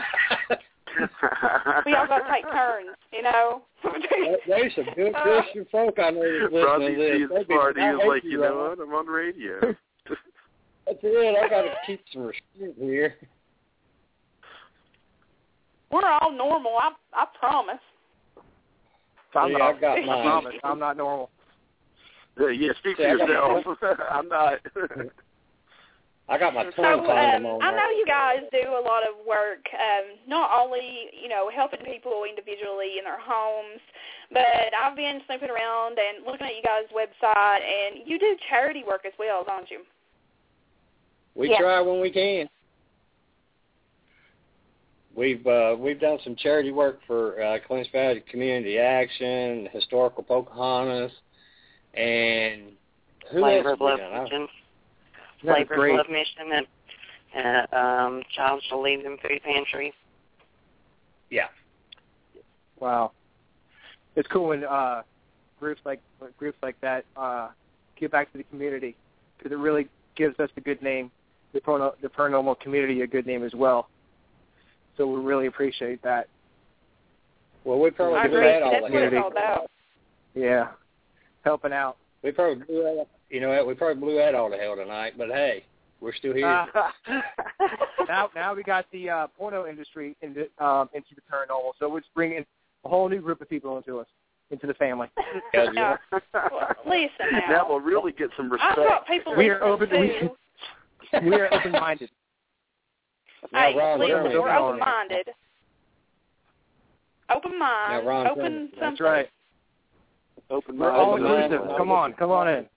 We all got to take turns, you know. There's some good Christian folk I know that's listening Rodney to this. sees party is like, you know what, I'm on the radio. That's it. I got to keep some restraint here. We're all normal, I promise. I'm not normal. Yeah, speak for yourself. I'm not. I got my tongue tied on. I know you guys do a lot of work, not only, helping people individually in their homes, but I've been snooping around and looking at you guys' website, and you do charity work as well, don't you? We try when we can. We've done some charity work for Clinch Valley Community Action, Historical Pocahontas, and who else have we done? Flavors Love Mission and Child Shall Lead Them Food Pantry. Yeah. Wow. It's cool when groups like that give back to the community, because it really gives us a good name, the paranormal community a good name as well. So we really appreciate that. Well, we probably blew that all the hell. That's what it's all about. Yeah, helping out. We probably blew that. You know what? We probably blew that all to hell tonight. But hey, we're still here. Now we got the porno industry into the paranormal, so it's bringing a whole new group of people into the family. Well, listen now. That will really get some respect. I thought people we are listened too. We are open-minded. Hey, Ron, listen, Jeremy, we're open-minded. Open mind, Ron, open Jeremy. something. That's right. Open We're mind. all inclusive. Come on in.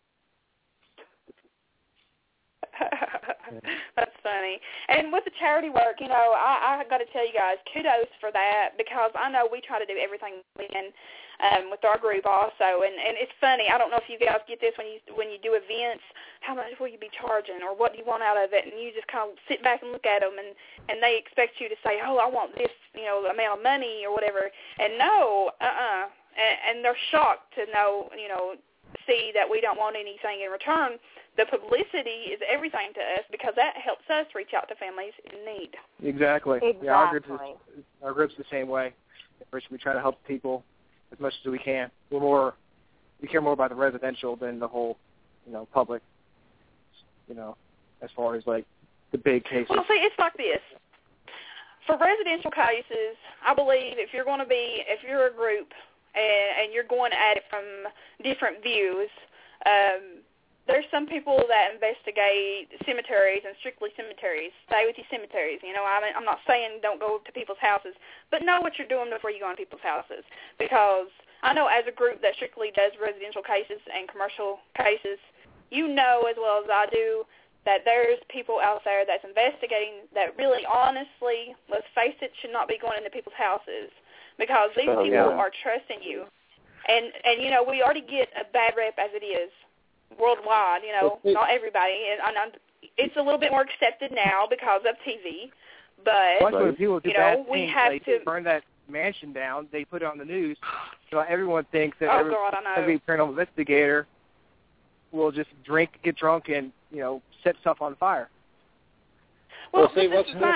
That's funny. And with the charity work, you know, I got to tell you guys, kudos for that, because I know we try to do everything we can with our group also. And it's funny. I don't know if you guys get this when you do events. How much will you be charging, or what do you want out of it? And you just kind of sit back and look at them, and they expect you to say, oh, I want this, you know, amount of money or whatever. And no, and they're shocked to know, you know, see that we don't want anything in return. The publicity is everything to us, because that helps us reach out to families in need. Exactly. Exactly. Yeah, our group's the same way. We try to help people as much as we can. We care more about the residential than the whole, you know, public. You know, as far as like the big cases. Well, see, it's like this. For residential cases, I believe if you're a group and you're going at it from different views, there's some people that investigate cemeteries and strictly cemeteries. Stay with your cemeteries. You know, I'm not saying don't go to people's houses, but know what you're doing before you go in people's houses. Because I know as a group that strictly does residential cases and commercial cases, you know as well as I do that there's people out there that's investigating that really honestly, let's face it, should not be going into people's houses, because these people are trusting you. And you know, we already get a bad rep as it is worldwide, you know, not everybody. And it's a little bit more accepted now because of TV. But, when people do you know, bad we things, have like to burn that mansion down, they put it on the news. So everyone thinks that every paranormal investigator will just get drunk, and, you know, set stuff on fire. Well, see,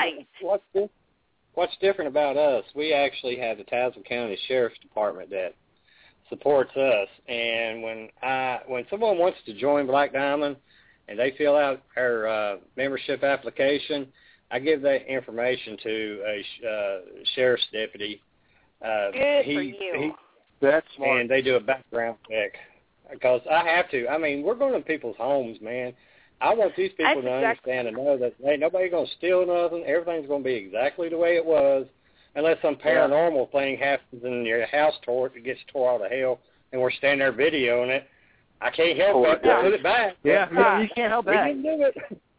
what's different about us, we actually have the Tazewell County Sheriff's Department that supports us. And when someone wants to join Black Diamond and they fill out our membership application, I give that information to a sheriff's deputy. Good for you. That's smart. And they do a background check. Because I have to. I mean, we're going to people's homes, man. I want these people to understand and know that ain't nobody going to steal nothing. Everything's going to be exactly the way it was, unless some paranormal thing happens and your house gets tore out of hell, and we're standing there videoing it. I can't help it. Put it back. Yeah, you can't help that. We didn't do it.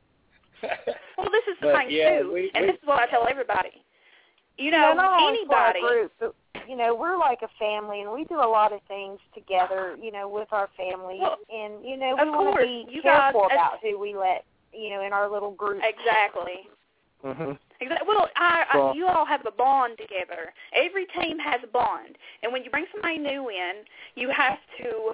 Well, this is the thing, too, and this is what I tell everybody. You know, anybody. Group, but, you know, we're like a family, and we do a lot of things together, you know, with our families. Well, and, you know, we want to be careful about who we let, you know, in our little group. Exactly. Mm-hmm. Exactly. Well, you all have a bond together. Every team has a bond. And when you bring somebody new in, you have to,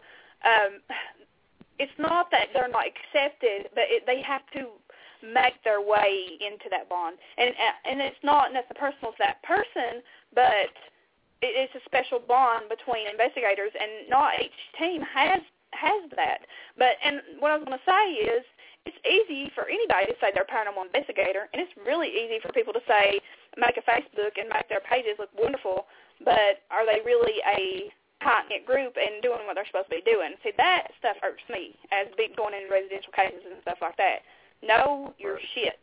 it's not that they're not accepted, but they have to make their way into that bond. And it's not nothing personal to that person, but it's a special bond between investigators, and not each team has that. And what I was going to say is, it's easy for anybody to say they're a paranormal investigator, and it's really easy for people to say, make a Facebook and make their pages look wonderful, but are they really a tight-knit group and doing what they're supposed to be doing? See, that stuff hurts me as going into residential cases and stuff like that. Know your shit.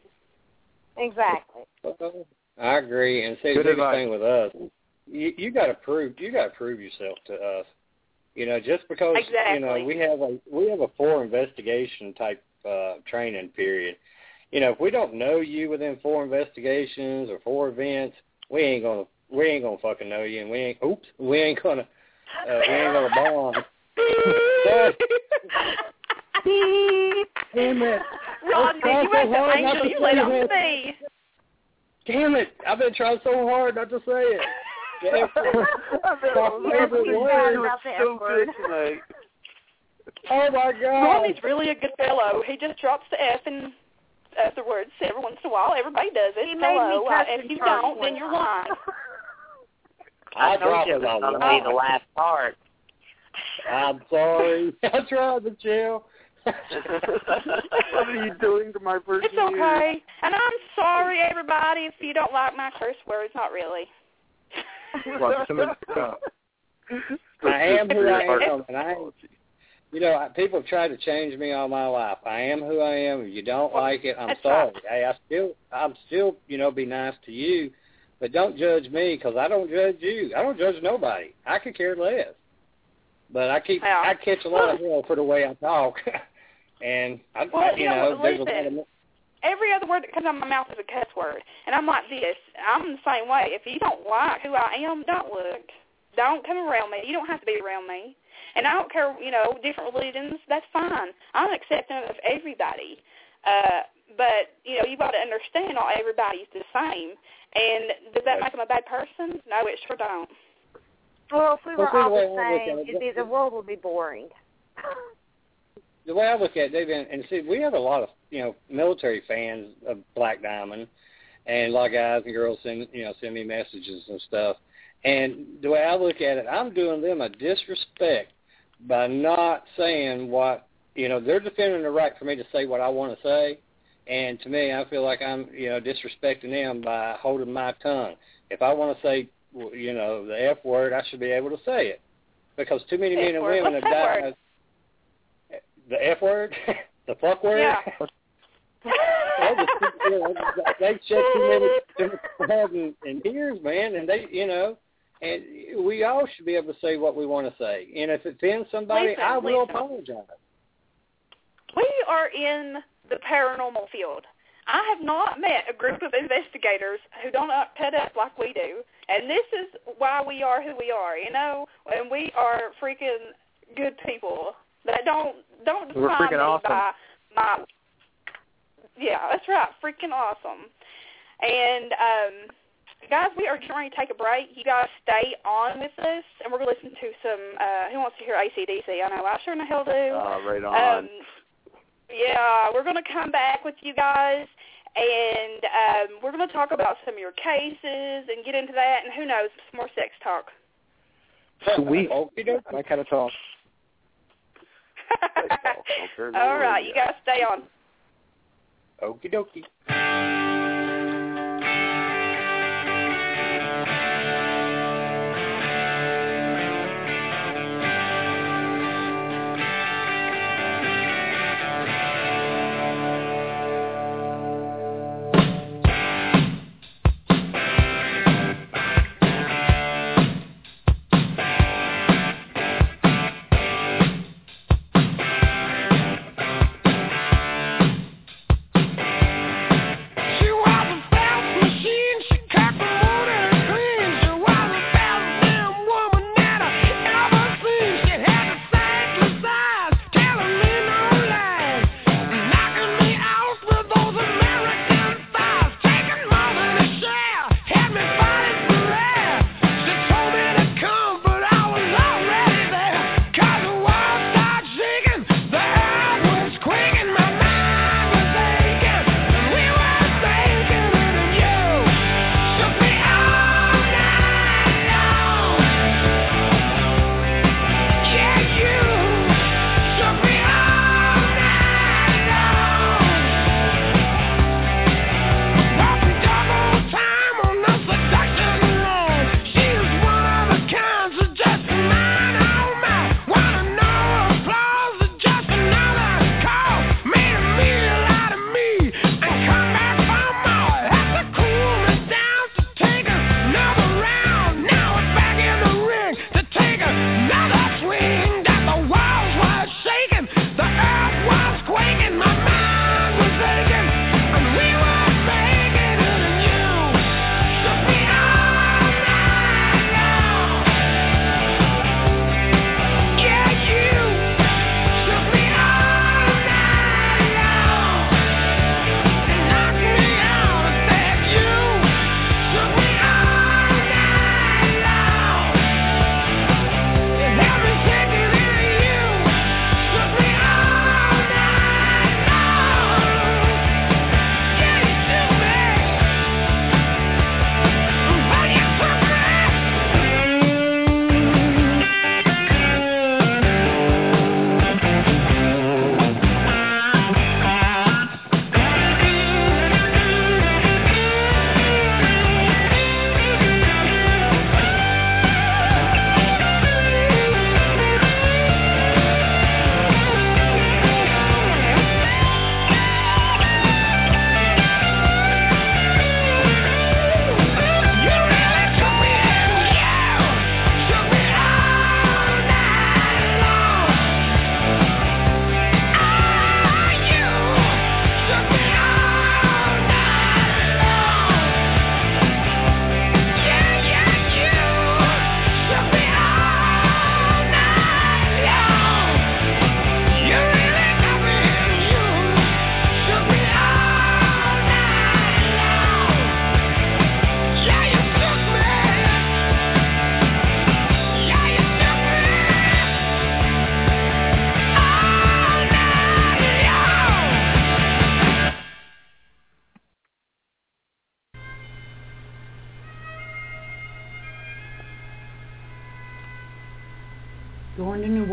Exactly. I agree. And see, the biggest thing with us, you got to prove yourself to us. You know, just because you know we have a 4 investigation type training period. You know, if we don't know you within 4 investigations or 4 events, we ain't gonna fucking know you, and we ain't gonna bond. Damn it! Rodney, you ain't the angel. You laid on me. Damn it! I've been trying so hard not to say it. tonight. Oh my God! Rodney's really a good fellow. He just drops the F in afterwards every once in a while. Everybody does it. He made me Hello. cuss If in you church don't, one then you're time. lying. I told you it was going to be the last part. I'm sorry. I tried to chill. What are you doing to my first It's okay. And I'm sorry, everybody, if you don't like my curse words. Not really. I am who I am, and people have tried to change me all my life. I am who I am. If you don't like it, I'm sorry. Hey, I'm still, be nice to you, but don't judge me because I don't judge you. I don't judge nobody. I could care less. But I catch a lot of hell for the way I talk, and there's a lot of. Every other word that comes out of my mouth is a cuss word, and I'm like this. I'm the same way. If you don't like who I am, don't look. Don't come around me. You don't have to be around me. And I don't care, different religions. That's fine. I'm accepting of everybody. But, you've got to understand not everybody's the same. And does that make them a bad person? No, it sure don't. Well, if we were all the same, the world would be boring. The way I look at it, Dave, and see, we have a lot of, military fans of Black Diamond, and a lot of guys and girls send me messages and stuff. And the way I look at it, I'm doing them a disrespect by not saying what, they're defending the right for me to say what I want to say. And to me, I feel like I'm, disrespecting them by holding my tongue. If I want to say, the F word, I should be able to say it. Because too many men and women have died. The F word? The fuck word? Yeah. They shut too many in ears, man, and they, and we all should be able to say what we want to say. And if it offends somebody, I will apologize. We are in the paranormal field. I have not met a group of investigators who don't cut up like we do, and this is why we are who we are, and we are freaking good people that don't define me awesome. by my. Yeah, that's right, freaking awesome. And guys, we are trying to take a break. You guys stay on with us, and we're going to listen to some. Who wants to hear AC/DC? I know I sure in the hell do. Right on. Yeah, we're going to come back with you guys, and we're going to talk about some of your cases and get into that, and who knows, some more sex talk. Sweet. That kind of talk. All right, you guys stay on. Okie dokie.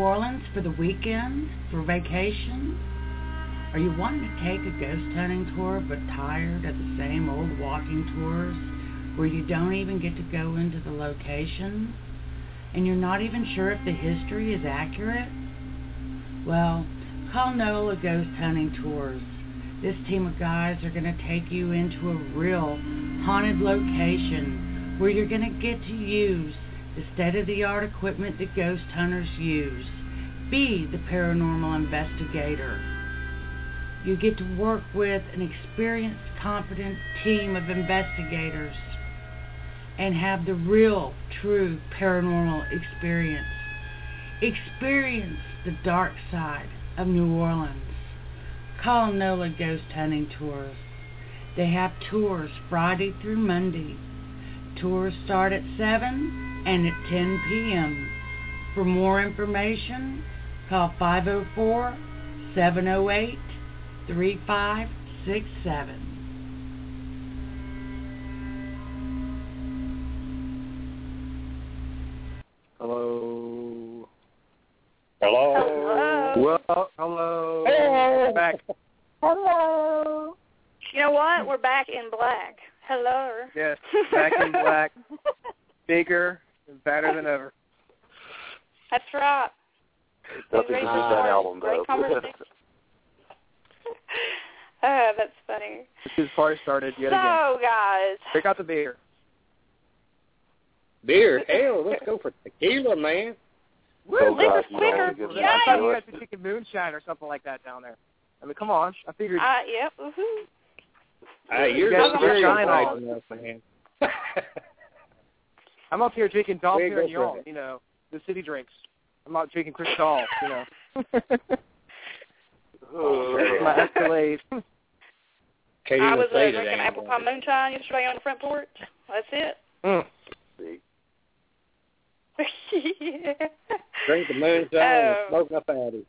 Orleans for the weekend, for vacation? Are you wanting to take a ghost hunting tour but tired of the same old walking tours where you don't even get to go into the locations and you're not even sure if the history is accurate? Well, call NOLA Ghost Hunting Tours. This team of guys are going to take you into a real haunted location where you're going to get to use the state-of-the-art equipment that ghost hunters use. Be the paranormal investigator. You get to work with an experienced, competent team of investigators and have the real, true paranormal experience. Experience the dark side of New Orleans. Call NOLA Ghost Hunting Tours. They have tours Friday through Monday. Tours start at 7 and at 10 p.m. For more information, call 504-708-3567. Hello. Hello. Well, hello. Hey. Back. Hello. You know what? We're back in black. Hello. Yes, back in black. Bigger and better than ever. That's right. Nothing to that album, Great though. conversation. That's funny. This party started yet again. So, guys. Pick out the beer. Beer? Hell, let's go for tequila, man. Oh, Liquor's God, quicker. you know, I thought you guys were drinking moonshine or something like that down there. I mean, come on. I figured. Yep. Woohoo. You're You guys just are very shine bright on. enough, man. I'm up here drinking Dom Way to go for Perignon, it. you know, the city drinks. I'm not drinking Cristal, you know. My Escalade. Katie I would was say drinking today. apple pie moonshine yesterday on the front porch. That's it. Yeah. Drink the moonshine and smoke my fatty.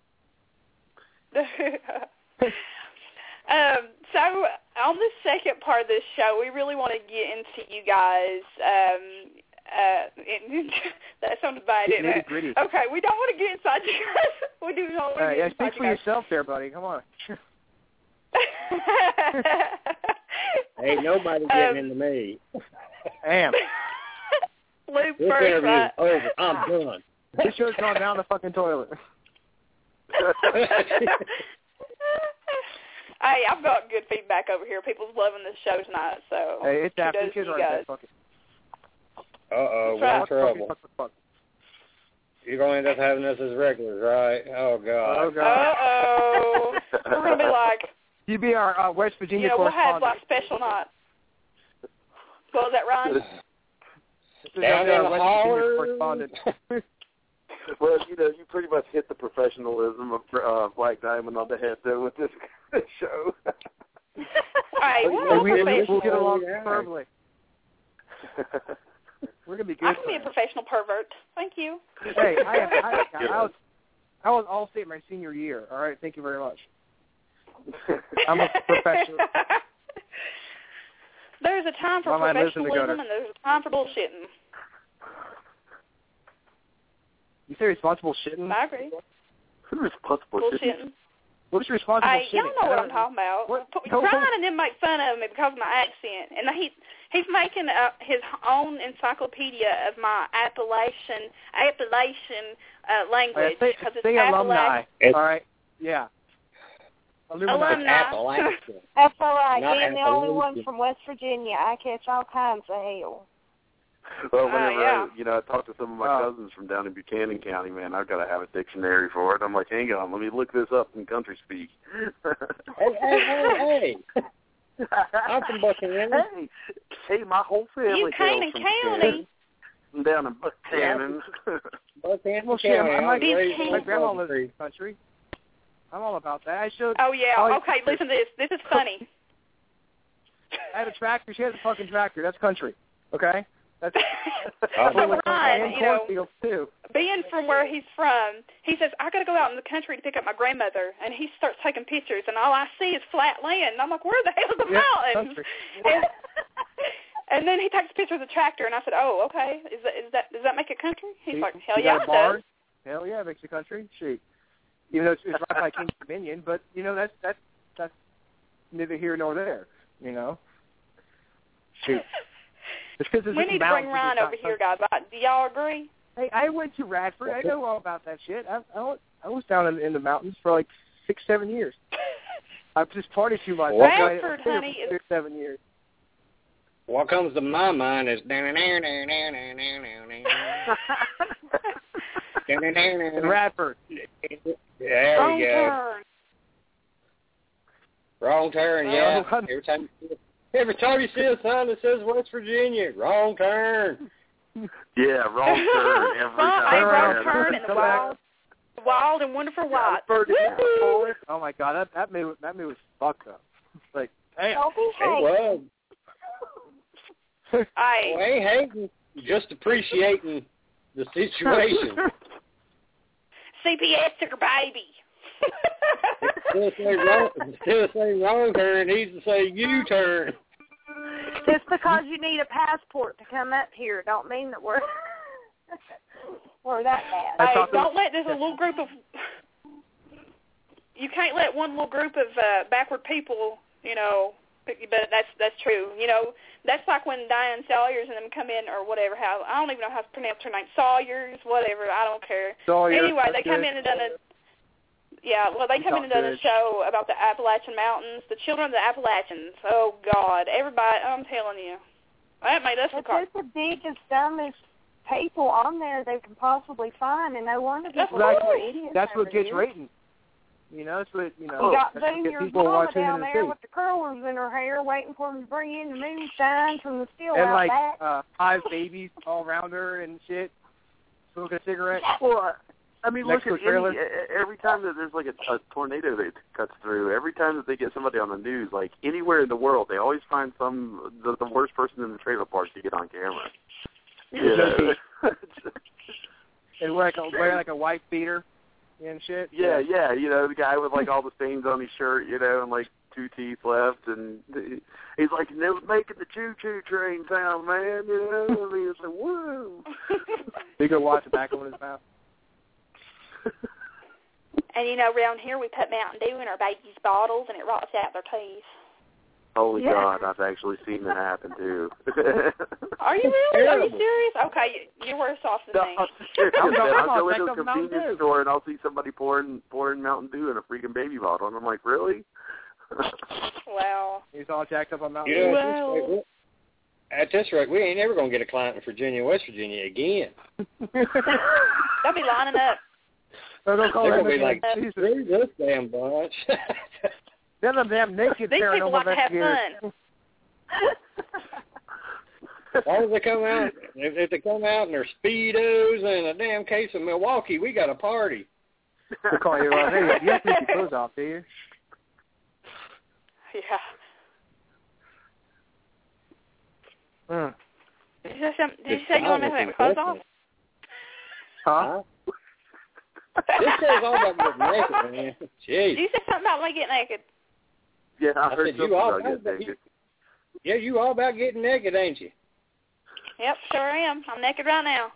So on the second part of this show, we really want to get into you guys. That sounded bad, didn't it? Nitty-gritty. Okay, we don't want to get inside you guys. We do not want to get Yeah, inside speak you for guys. yourself there, buddy. Come on. Ain't nobody getting into me. Damn. Luke This first, interview's right? over. I'm done. This show's gone down the fucking toilet. Hey, I've got good feedback over here. People's loving this show tonight, so Hey, it's after kudos to kids you are guys. that fucking. Uh-oh, we're in trouble. You're going to end up having us as regulars, right? Oh, God. Oh, God. Uh-oh. We're going to be like, You be our West Virginia we'll have correspondent. like special night. What was that, Ryan? Down in the West holler. Virginia correspondent. Well, you know, you pretty much hit the professionalism of Black Diamond on the head there with this show. Hey, we'll get along superbly. We're gonna be good. I can be a professional pervert. Thank you. Hey, I was all state my senior year. All right, thank you very much. I'm a professional. There's a time for professionalism and there's a time for bullshitting. You say responsible shitting? I agree. Responsible bullshitting. What's responsible shitting? Y'all know what I'm talking about. Ryan and them make fun of me because of my accent, and he's making his own encyclopedia of my Appalachian language because it's alumni. All right, yeah. Alumni. That's all right. Not Being the only one Appalachian. from West Virginia, I catch all kinds of hell. Well, whenever yeah. I talk to some of my cousins from down in Buchanan County, man, I've got to have a dictionary for it. I'm like, hang on, let me look this up in country speak. Hey. I'm from Buchanan. Hey, my whole family Buchanan County. I'm down in Buchanan. Buchanan Well, shit, County. my grandma lives in the country. I'm all about that. I showed. Oh, yeah. Okay, listen to this. This is funny. I had a tractor. She has a fucking tractor. That's country. Okay? That's Ryan, cornfields, too. Being from where he's from, he says, I got to go out in the country to pick up my grandmother. And he starts taking pictures, and all I see is flat land. And I'm like, where the hell are the mountains? And then he takes a picture of the tractor, and I said, oh, okay. Does that make it country? He's like, hell yeah, it does. Hell yeah, it makes the country. Shoot. Even though it's right by King's Dominion, but, that's neither here nor there, Shoot. We need to bring Ryan over here, guys. Do y'all agree? Hey, I went to Radford. I know all about that shit. I was down in the mountains for like 6-7 years. I've just partied too much. Radford, honey, is 6-7 years. What comes to my mind is in Radford. There we go. Wrong turn, yeah. Every time you see a sign that says West Virginia, wrong turn. Yeah, wrong turn every time. Wrong turn in the wild and wonderful white. Oh my God, that movie was fucked up. Like, damn. It was. I ain't hating, just appreciating the situation. CPS took her baby. Instead of saying wrong turn, it needs to say U-turn. Just because you need a passport to come up here don't mean that we're that bad. Hey, don't let this little group of... You can't let one little group of backward people, but that's true. That's like when Diane Sawyers and them come in or whatever. I don't even know how to pronounce her name. Sawyers, whatever. I don't care. Sawyers, anyway, they come in and done a... Yeah, well, they come in and done a show about the Appalachian Mountains, the children of the Appalachians. Oh, God. Everybody, I'm telling you. That made us look hard. They're the biggest, dumbest people on there they can possibly find, and no wonder people are idiots. That's what gets ratings. That's what, You got Junior's mama down there with the curlers in her hair waiting for them to bring in the moonshine from the still and out back. And 5 babies all around her and shit, smoking a cigarette. Well, I mean, look at every time that there's like a tornado that cuts through, every time that they get somebody on the news, like anywhere in the world, they always find the worst person in the trailer park to get on camera. And wearing like a white beater and shit. Yeah, the guy with like all the stains on his shirt, and like 2 teeth left, and he's like, "Never making the choo-choo train sound, man." I mean, it's like, whoa. He go watch tobacco in his mouth. And, around here we put Mountain Dew in our baby's bottles, and it rots out their teeth. Holy God, I've actually seen that happen, too. Are you really? Are you serious? Okay, you're worse off than me. I'll go into a convenience store, and I'll see somebody pouring Mountain Dew in a freaking baby bottle, and I'm like, really? Well. He's all jacked up on Mountain Dew. Well. At this rate, we ain't never going to get a client in Virginia, West Virginia again. They'll be lining up. They're going to be like, screw this damn bunch. They're the damn naked These people like to have fun. As long as they come out, if they come out in their Speedos and a damn case of Milwaukee, we got a party. They'll call you right. Hey, you have to take your clothes off, do you? Yeah. Did you say you want to take your clothes off? Huh? This show's all about getting naked, man. Jeez. Did you say something about me getting naked? Yeah, I heard something about getting naked. Yeah, you all about getting naked, ain't you? Yep, sure am. I'm naked right now.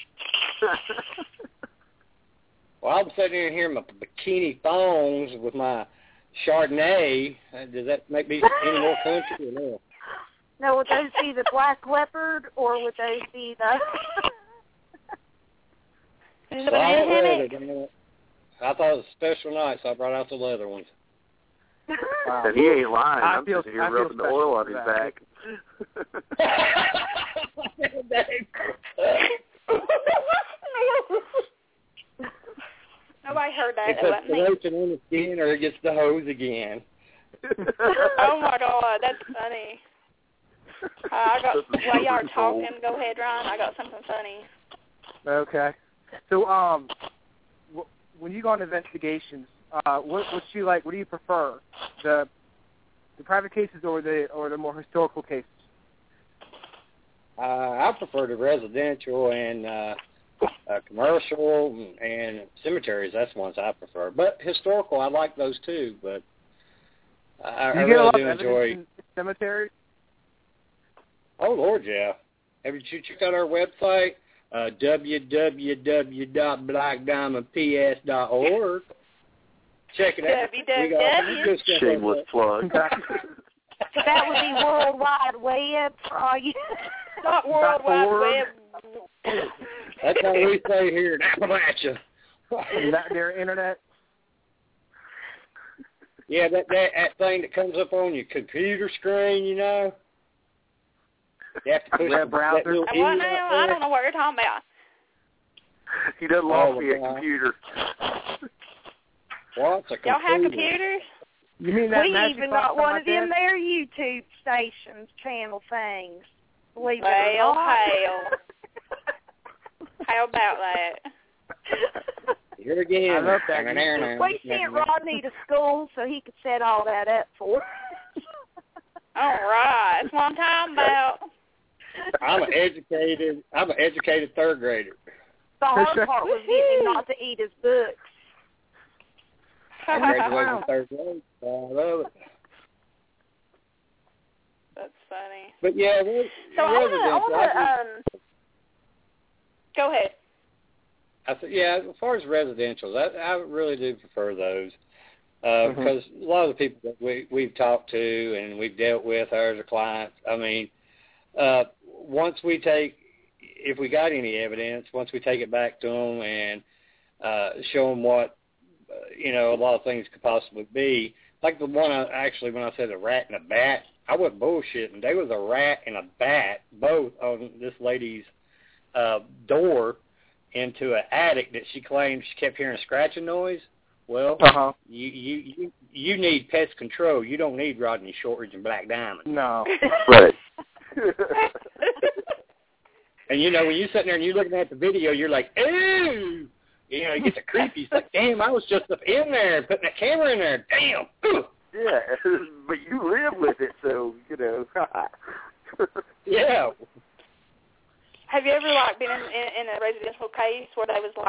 Well, I'm sitting in here in my bikini thongs with my Chardonnay. Does that make me any more country or no? Now, would they see the black leopard, or would they see the... I thought it was a special night, so I brought out the leather ones. Wow. And he ain't lying. I'm just here rubbing the oil on his back. Nobody heard that. It puts the lotion on the skin, or it gets the hose again. Oh my God, that's funny. While y'all are talking, go ahead, Ryan. I got something funny. Okay. So, when you go on investigations, what's you like? What do you prefer, the private cases or the more historical cases? I prefer the residential and commercial and cemeteries. That's the ones I prefer. But historical, I like those too. But I really do enjoy in cemeteries. Oh Lord, yeah. Have you checked out our website? www.blackdiamondps.org. Check it out. Shameless plug. That would be World Wide Web for all you. Not World Wide Web. That's how we say here in Appalachia. Not their internet. Yeah, that thing that comes up on your computer screen, you know. You have to push web browser. What now? I don't know what you're talking about. He doesn't love me a computer. What's a computer? Y'all have computers? You mean that We magic even box got one on of them my desk? there YouTube stations, channel things. Believe it or Well, not. hell. How about that? Here again. I love that. We sent Rodney to school so he could set all that up for us. All right. That's what I'm talking about. I'm an educated third grader. The hard part was getting him not to eat his books. I graduated in third grade. I love it. That's funny. But yeah, So I want to go ahead. I said, yeah, as far as residential, I really do prefer those because a lot of the people that we've talked to and we've dealt with as a clients, I mean, once we take, if we got any evidence, once we take it back to them and show them what, a lot of things could possibly be, like the one when I said a rat and a bat, I wasn't bullshitting. There was a rat and a bat both on this lady's door into an attic that she claimed she kept hearing a scratching noise. Well, you need pest control. You don't need Rodney Shortridge and Black Diamond. No. Right. And, when you're sitting there and you're looking at the video, you're like, ooh. It gets a creepy. It's like, damn, I was just up in there putting that camera in there. Damn. Ooh. Yeah, but you live with it, so, Yeah. Have you ever been in a residential case where they was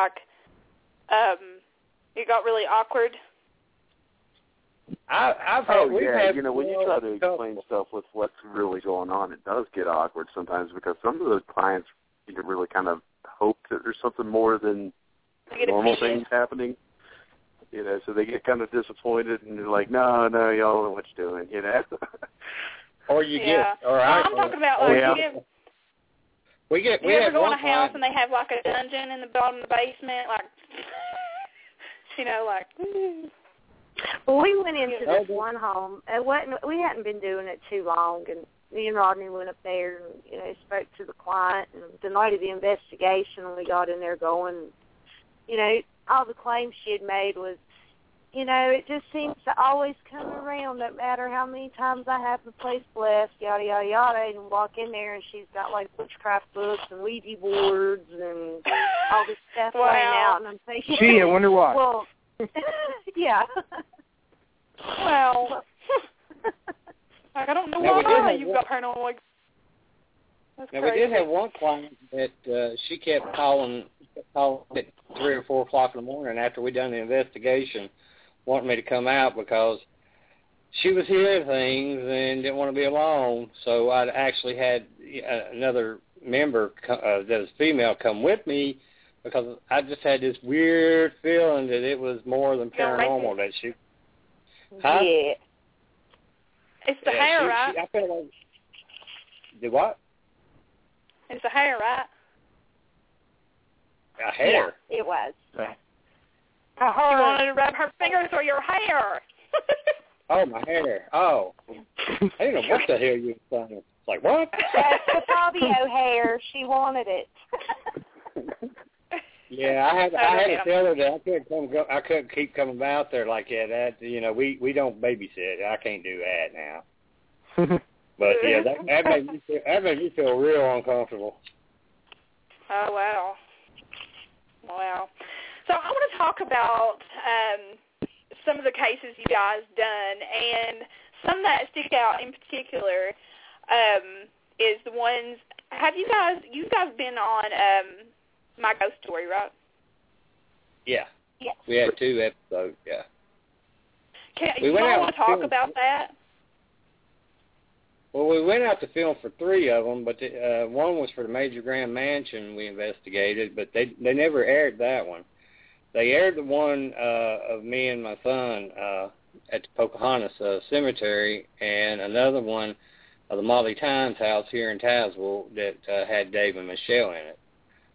it got really awkward? I've had. When you try to explain stuff with what's really going on, it does get awkward sometimes because some of those clients really kind of hope that there's something more than normal things happening. So they get kind of disappointed and they're like, no, y'all don't know what you're doing, Or you yeah. get, or I. I'm talking about We ever go in a house and they have a dungeon in the bottom of the basement, Well, we went into this one home. We hadn't been doing it too long, and me and Rodney went up there and spoke to the client. And the night of the investigation, when we got in there going, all the claims she had made was, it just seems to always come around, no matter how many times I have the place blessed, yada, yada, yada, and walk in there and she's got witchcraft books and Ouija boards and all this stuff laying out. And I'm thinking, gee, I wonder why. Well, yeah. Well, I don't know why you've got paranormal. That's now, crazy. we did have one client that she kept calling at 3 or 4 o'clock in the morning after we'd done the investigation, wanting me to come out because she was hearing things and didn't want to be alone. So I'd actually had another member that was female come with me because I just had this weird feeling that it was more than paranormal. That she... Huh? Yeah. It's the hair, right? I feel like... The what? It's the hair, right? A hair? Yeah, it was. She wanted to rub her fingers through your hair. Oh, my hair. Oh. I didn't know what the hell you were saying. It's like, what? That's the Fabio hair. She wanted it. Yeah, I had to tell her that I couldn't keep coming out there like that. We don't babysit. I can't do that now. But yeah, that made me feel real uncomfortable. Oh wow. Wow. So I want to talk about some of the cases you guys done, and some that stick out in particular is the ones. Have you guys been on My Ghost Story, right? Yeah. Yes. We had 2 episodes. Yeah. Do you want to talk about that? Well, we went out to film for 3 of them, but one was for the Major Grand Mansion we investigated, but they never aired that one. They aired the one of me and my son at the Pocahontas Cemetery, and another one of the Molly Tynes house here in Tazewell that had Dave and Michelle in it.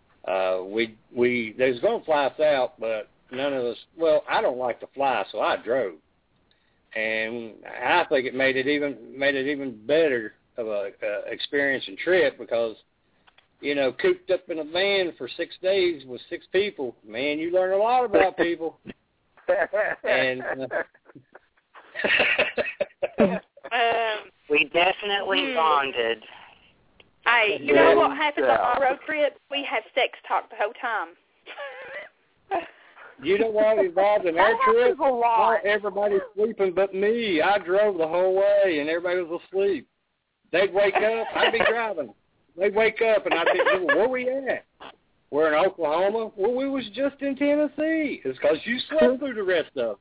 They was going to fly us out, but none of us. Well, I don't like to fly, so I drove, and I think it made it even better of a experience and trip because, you know, cooped up in a van for 6 days with 6 people, man, you learn a lot about people. And we definitely bonded. Hey, you know what happens on our road trip? We have sex talk the whole time. You know what involved in our trip? Everybody's sleeping but me. I drove the whole way, and everybody was asleep. They'd wake up. I'd be driving. They'd wake up, and I'd be, where we at? We're in Oklahoma. Well, we was just in Tennessee. It's because you slept through the rest of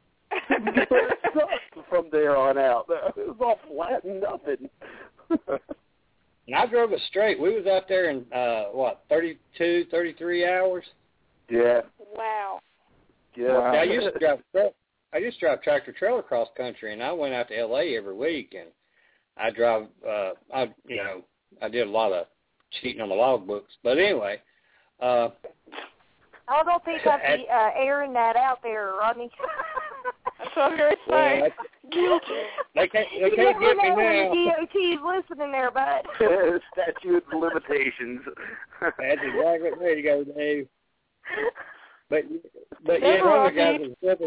it. From there on out. It was all flat and nothing. And I drove it straight. We was out there in, 32, 33 hours? Yeah. Wow. Yeah. Wow. I used to drive tractor trailer cross country, and I went out to L.A. every week, and I drive, I did a lot of cheating on the logbooks. But anyway. I don't think I'd be airing that out there, Rodney. That's what I'm going to say. Guilty. They can't get me now. The DOT's listening there, bud. Statute of limitations. That's exactly there you go, Dave. But yeah, one of the guys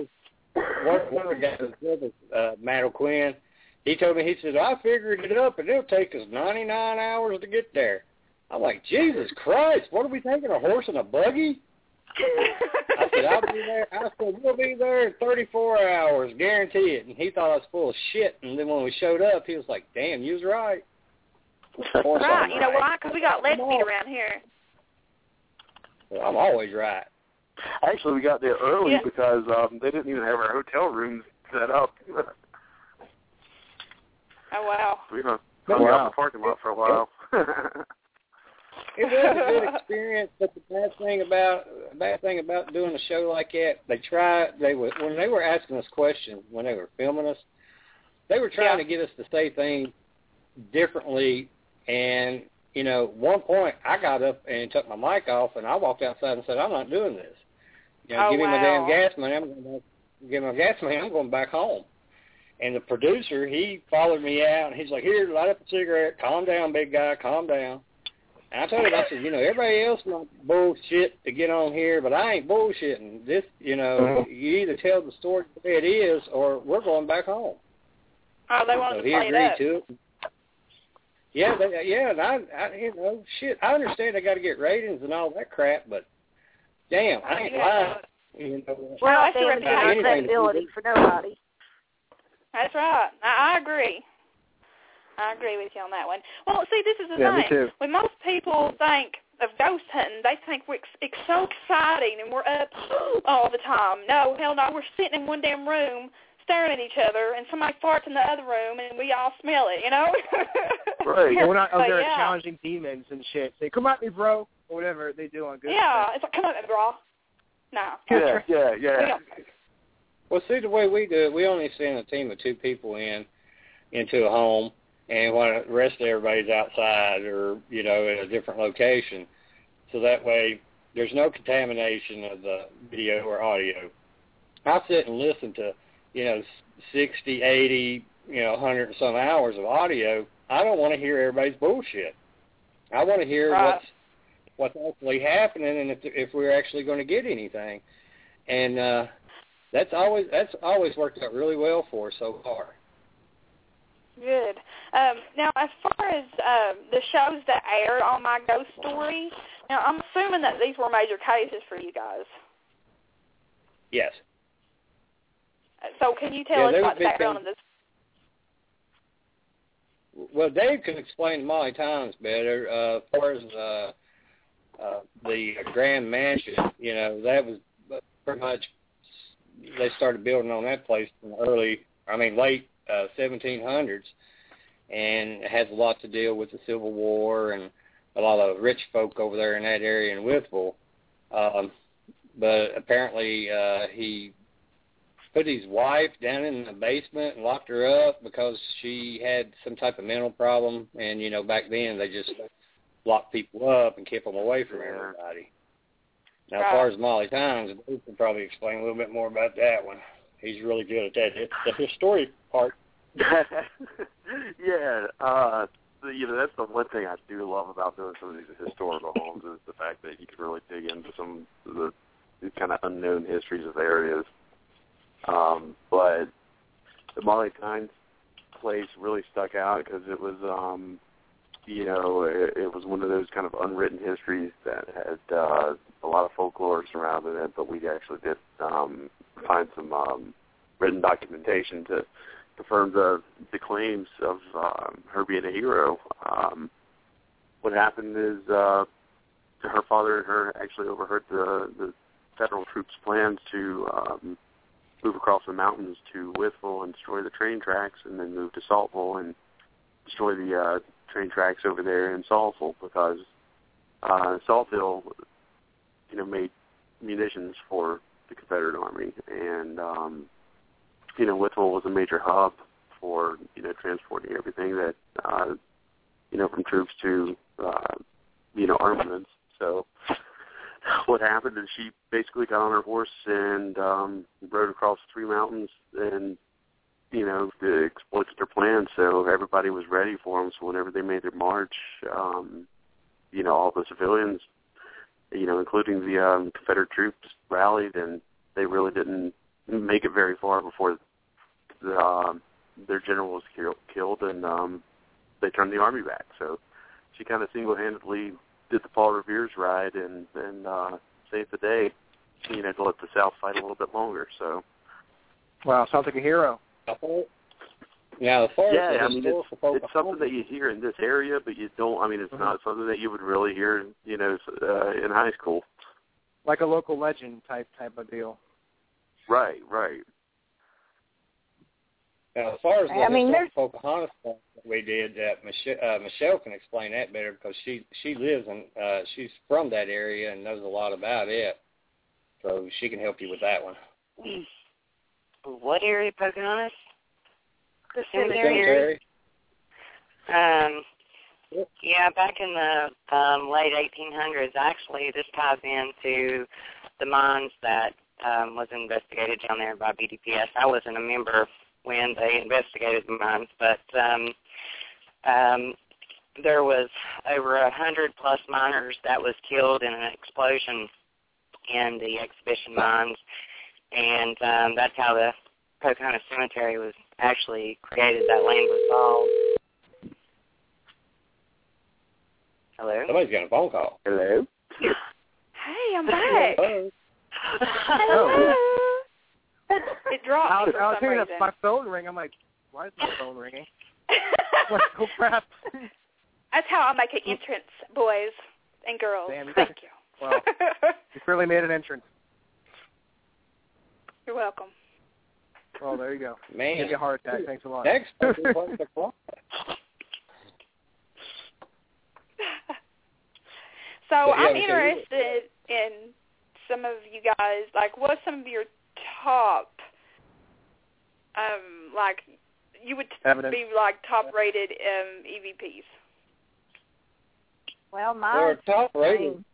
was with us, Matt O'Quinn. He told me, he said, I figured it up, and it'll take us 99 hours to get there. I'm like, Jesus Christ, what are we taking, a horse and a buggy? I said, I'll be there. I said, we'll be there in 34 hours, guarantee it. And he thought I was full of shit. And then when we showed up, he was like, damn, you was right. Right, you know why? Because we got lead feet around here. Well, I'm always right. Actually, we got there early because they didn't even have our hotel rooms set up. Oh, wow. We hung out in the parking lot for a while. It was a good experience, but the bad thing about doing a show like that, when they were asking us questions when they were filming us, they were trying to get us to say things differently. And you know, one point I got up and took my mic off, and I walked outside and said, "I'm not doing this. You know, give me my damn gas money. I'm going back home." And the producer, he followed me out, and he's like, "Here, light up a cigarette. Calm down, big guy. Calm down." And I told him, I said, you know, everybody else wants bullshit to get on here, but I ain't bullshitting. This, you know, you either tell the story the way it is, or we're going back home. Oh, they wanted to play it up. He agreed to it. Yeah, and I, you know, shit, I understand they got to get ratings and all that crap, but damn, I ain't lying. You know, well, that's the credibility for nobody. That's right. I agree. I agree with you on that one. Well, see, this is the thing. Me too. When most people think of ghost hunting, they think it's so exciting and we're up all the time. No, hell no, we're sitting in one damn room staring at each other, and somebody farts in the other room, and we all smell it, you know? Right. And we're not out there challenging demons and shit. Say, come at me, bro, or whatever they do on Good. Yeah, it's like, come at me, bro. No. Yeah. Well, see, the way we do it, we only send a team of 2 people into a home, and while the rest of everybody's outside or, you know, at a different location. So that way there's no contamination of the video or audio. I sit and listen to, you know, 60, 80, you know, 100 and some hours of audio. I don't want to hear everybody's bullshit. I want to hear what's actually happening and if we're actually going to get anything. And that's always worked out really well for us so far. Good. Now, as far as the shows that aired on My Ghost Story, now I'm assuming that these were major cases for you guys. Yes. So can you tell us about the background of this? Well, Dave can explain the Molly Tynes better. As far as the Grand Mansion, you know, that was pretty much, they started building on that place in the late 1700s, and it has a lot to deal with the Civil War and a lot of rich folk over there in that area in Withville. But apparently he put his wife down in the basement and locked her up because she had some type of mental problem. And, you know, back then they just locked people up and kept them away from everybody. Now, as far as Molly Tynes, Bruce can probably explain a little bit more about that one. He's really good at that. It's the history part. Yeah, you know, that's the one thing I do love about doing some of these historical homes is the fact that you can really dig into some of the kind of unknown histories of areas. But the Molly Tynes place really stuck out because it was, you know, it was one of those kind of unwritten histories that had a lot of folklore surrounding it, but we actually did find some written documentation to confirm the claims of her being a hero. What happened is her father and her actually overheard the federal troops' plans to move across the mountains to Withville and destroy the train tracks, and then move to Saltville and destroy the train tracks over there in Saltville, because Saltville, you know, made munitions for the Confederate Army, and you know, Withville was a major hub for, you know, transporting everything that, you know, from troops to, you know, armaments. So what happened is she basically got on her horse and rode across the three mountains and, you know, exploited their plan. So everybody was ready for them. So whenever they made their march, you know, all the civilians, you know, including the Confederate troops, rallied, and they really didn't make it very far before their general was killed, and they turned the army back. So she kind of single-handedly did the Paul Revere's ride and saved the day, you know, to let the South fight a little bit longer. So, wow, sounds like a hero. Yeah, I mean, it's something that you hear in this area, but you don't. I mean, it's not something that you would really hear, you know, in high school. Like a local legend type of deal. Right. Now, as far as the Pocahontas that we did, Michelle can explain that better because she lives in she's from that area and knows a lot about it, so she can help you with that one. What area, Pocahontas? The cemetery. Yeah, back in the late 1800s, actually, this ties into the mines that was investigated down there by BDPS. I wasn't a member when they investigated the mines, but there was over 100+ miners that was killed in an explosion in the exhibition mines, and that's how the Pocahontas Cemetery was actually created. That land was all. Hello? Somebody's got a phone call. Hello? Hey, I'm back. Hello. It dropped me for I was some hearing reason. my phone ring. I'm like, why is my phone ringing? What? Oh, crap. That's how I make an entrance, boys and girls. Damn, Thank you. Well, you really made an entrance. You're welcome. Well, there you go. Man. Give you a heart attack. Thanks a lot. Next. So I'm interested in some of you guys, like, what's some of your top, like, you would be, like, top-rated EVPs? Well, mine. Top rated.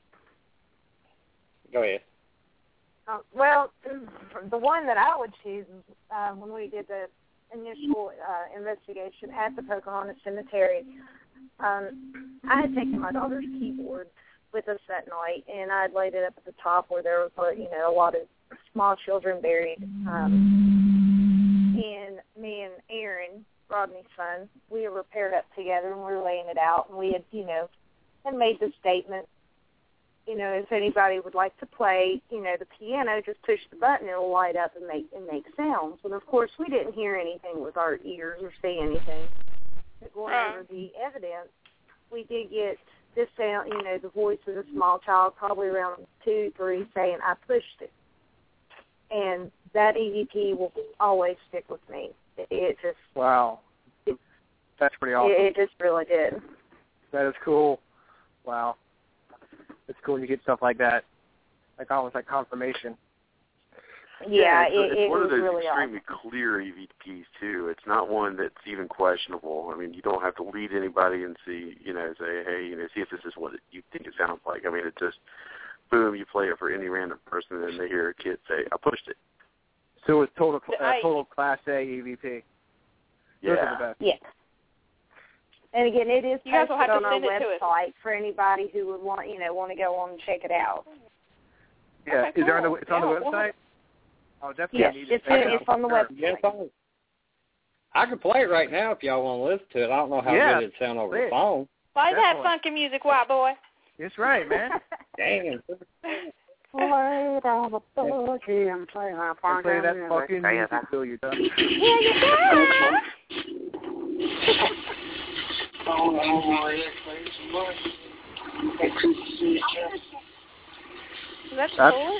Go ahead. Well, the one that I would choose when we did the initial investigation at the Pocahontas Cemetery, I had taken my daughter's keyboard with us that night, and I had laid it up at the top where there was, a lot of small children buried. And me and Aaron, Rodney's son, we were paired up together, and we were laying it out, and we had, and made the statement, if anybody would like to play, the piano, just push the button, it'll light up and make sounds. And, of course, we didn't hear anything with our ears or see anything. But going over the evidence, we did get this sound, the voice of a small child, probably around 2, 3, saying, I pushed it. And that EVP will always stick with me. It just... Wow. That's pretty awesome. It just really did. That is cool. Wow. It's cool you get stuff like that. Like almost like confirmation. Yeah, it's one was of those really extremely awesome. clear EVPs too. It's not one that's even questionable. I mean, you don't have to lead anybody and see, say, hey, see if this is what you think it sounds like. I mean, it's just boom, you play it for any random person, and they hear a kid say, "I pushed it." So it's total Class A EVP. Those are the best. Yeah. And again, it is You guys will posted have to on our send it to us. website for anybody who would want to go on and check it out. Yeah, Okay, is there cool. it's on the website? Oh, definitely. Yes, need to it's check it out. on the website. Yes, I can play it right now if y'all want to listen to it. I don't know how good it'd sound over the phone. Play that funky music, white boy. That's right, man. Damn. Play down the boogie and play that And play that fucking music till you're done. Yeah, you can. That's cool.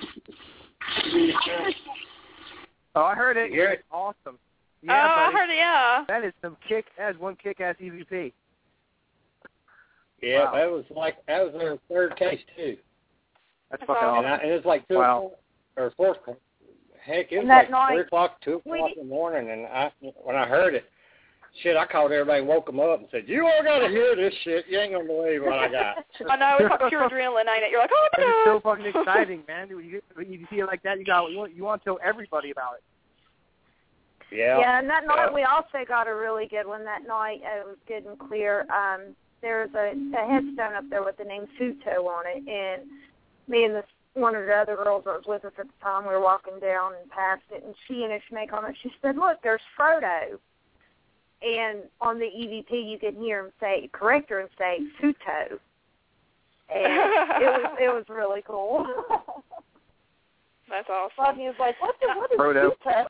Oh, I heard it. You hear it? Awesome. Yeah, I heard it, yeah. That is one kick-ass EVP. Yeah, Wow. that was their third case too. That's fucking awesome. And it was like 2 o'clock or 4 o'clock. Heck, it was that like 3 night, o'clock, 2 o'clock in the morning, and when I heard it, I called everybody and woke them up and said, "You all got to hear this shit. You ain't gonna believe what I got." I know, it's like pure adrenaline, ain't it? You're like, oh my It's god. so fucking exciting, man. You see it like that, you want to tell everybody about it. Yeah. Yeah, and that night we also got a really good one. That night it was good and clear. There's a headstone up there with the name Futo on it, and me and one of the other girls that was with us at the time, we were walking down and past it, and she and Ishmael on it. She said, "Look, there's Frodo." And on the EVP, you can hear him correct her and say Futo. And it was really cool. That's awesome. Rodney was like, what is Frodo. Futo?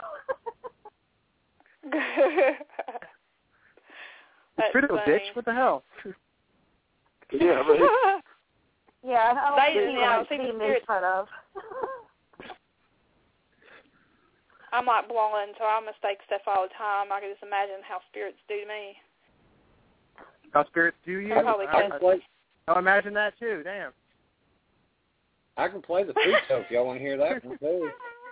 Frodo, bitch. What the hell? Yeah, right. Yeah, I don't see think the he spirit. makes fun of. I'm like blind, so I mistake stuff all the time. I can just imagine how spirits do to me. How spirits do you? I imagine that too. Damn. I can play the Futo if y'all want to hear that one too.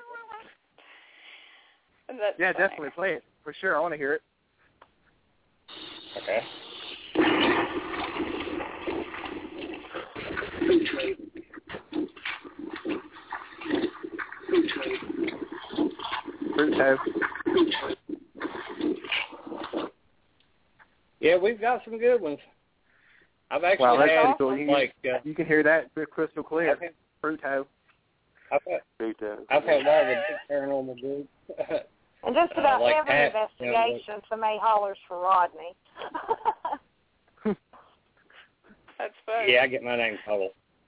Yeah, definitely play it for sure. I want to hear it. Okay. Futo. Yeah, we've got some good ones. I've actually that's had cool. You can hear that crystal clear. Futo. I've had a lot of the big paranormal groups. And just about like every Pat, investigation, somebody hollers for Rodney. That's funny. Yeah, I get my name called.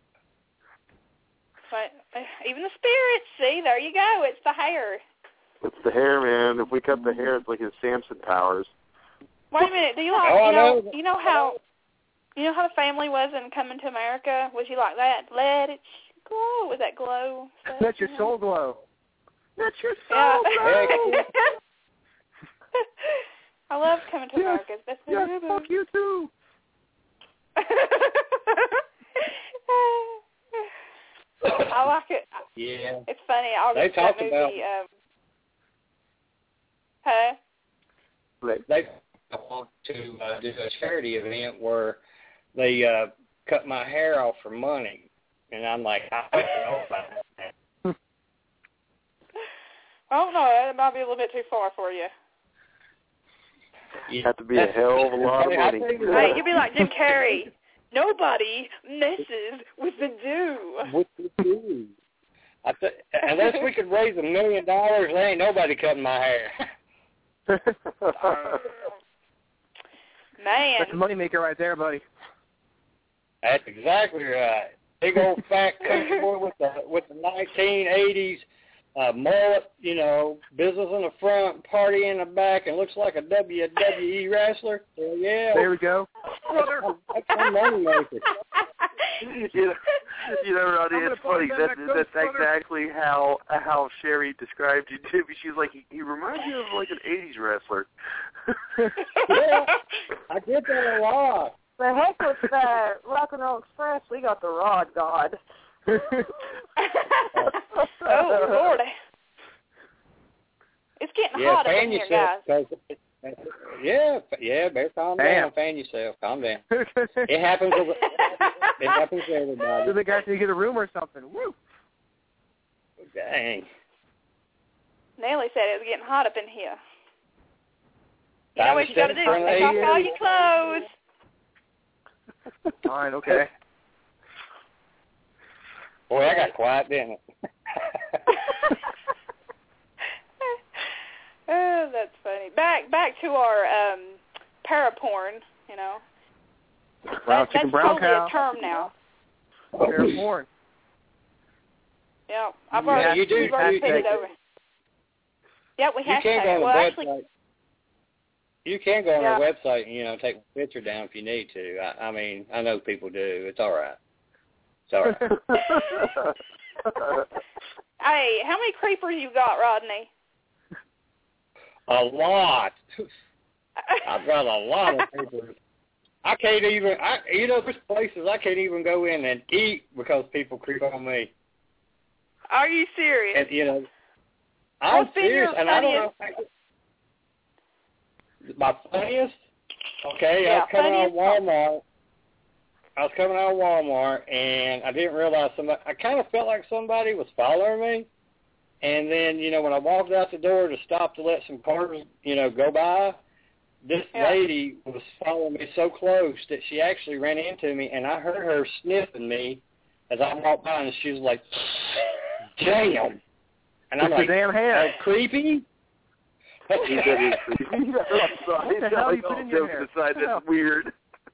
But even the spirits, see, there you go. It's the hair. It's the hair, man. If we cut the hair, it's like his Samson powers. Wait a minute. Do you like? You know how the family was in Coming to America? Was you like that? Let it glow. Was that glow stuff? Let your soul glow. Let your soul glow. I love Coming to America. It's best movie ever. Fuck you too. I like it. Yeah. It's funny. I'll They get that talked movie. about. Huh? I want to do a charity event where they cut my hair off for money, and I'm like, I don't know about that. I don't know. That might be a little bit too far for you. You have to be a hell of a lot of money. Hey, you'll be like Jim Carrey. Nobody messes with the do. With the do. Unless we could raise $1 million, there ain't nobody cutting my hair. Man. That's a moneymaker right there, buddy. That's exactly right. Big old fat country boy with the 1980s mullet, business in the front, party in the back, and looks like a WWE wrestler. So, yeah. There we go. That's my money maker. You know, Rodney, it's funny. That's exactly how Sherry described you too. She's like, he reminds me of like an '80s wrestler. Yeah, I get that a lot. The heck with Rock and Roll Express, we got the Rod God. Oh, Lordy. It's getting hot up in here, guys. Yeah, better calm down. Fan yourself. Calm down. It happens to everybody. So they got to get a room or something. Woo! Dang. Nellie said it was getting hot up in here. You Time know what you got to do? Take off all your clothes. Fine, okay. Boy, I got quiet, didn't it? Oh, that's funny. Back to our paraporn, you know. Brown chicken, that's brown totally cow. a term now. Paraporn. Yeah, we've already put it over. Yeah, we hashtag it. Well, actually, you can go on our website and, take a picture down if you need to. I mean, I know people do. It's all right. It's all right. Hey, how many creepers you got, Rodney? A lot. I've got a lot of creepers. I can't even, there's places I can't even go in and eat because people creep on me. Are you serious? And, I'm serious, and I don't know. My funniest? Okay, I was coming out of Walmart, and I didn't realize I kind of felt like somebody was following me. And then, when I walked out the door to stop to let some cars, go by, this lady was following me so close that she actually ran into me, and I heard her sniffing me as I walked by, and she was like, damn. And I'm like, damn hair. Creepy? He said he's creepy. What the hell you put in your hair? That's weird.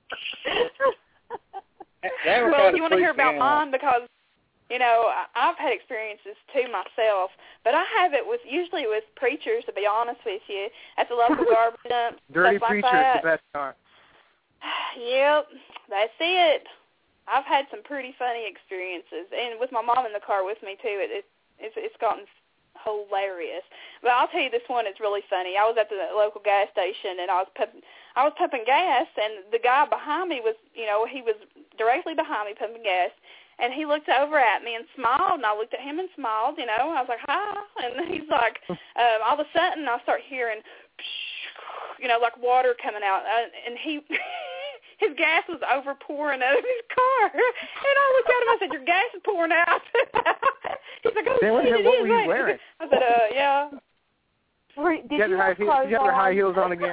Well, you want to hear about mine? Because, I've had experiences too myself, but I have it usually with preachers, to be honest with you, at the local garbage dump. Dirty stuff like preachers, that. the best part. Yep, that's it. I've had some pretty funny experiences, and with my mom in the car with me too, it's gotten hilarious. But I'll tell you, this one is really funny. I was at the local gas station, and I was pumping gas, and the guy behind me was, he was directly behind me pumping gas, and he looked over at me and smiled, and I looked at him and smiled, I was like, hi, and he's like, all of a sudden I start hearing, like water coming out, and his gas was over pouring out of his car, and I looked at him, I said, your gas is pouring out. He's like, oh, shit, what were you wearing? I said, yeah. Did you have your high heels on again?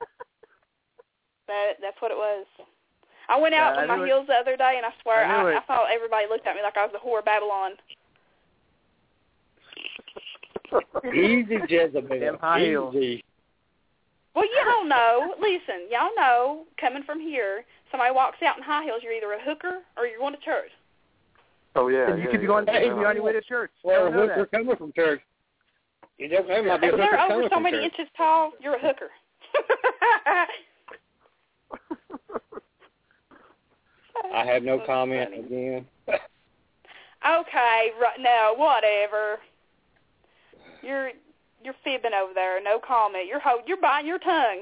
That's what it was. I went out with my heels the other day, and I swear I thought everybody looked at me like I was the whore of Babylon. Easy, Jezebel. Them high heels. Easy. Well, y'all know. Listen, y'all know. Coming from here, somebody walks out in high heels. You're either a hooker or you're going to church. Oh yeah. You could be on your way to church. Or a hooker coming from church. You don't know. Might be a if hooker they're over coming so from many church. inches tall, you're a hooker. I have no comment again. Okay, no, whatever. You're fibbing over there. No comment. You're biting your tongue.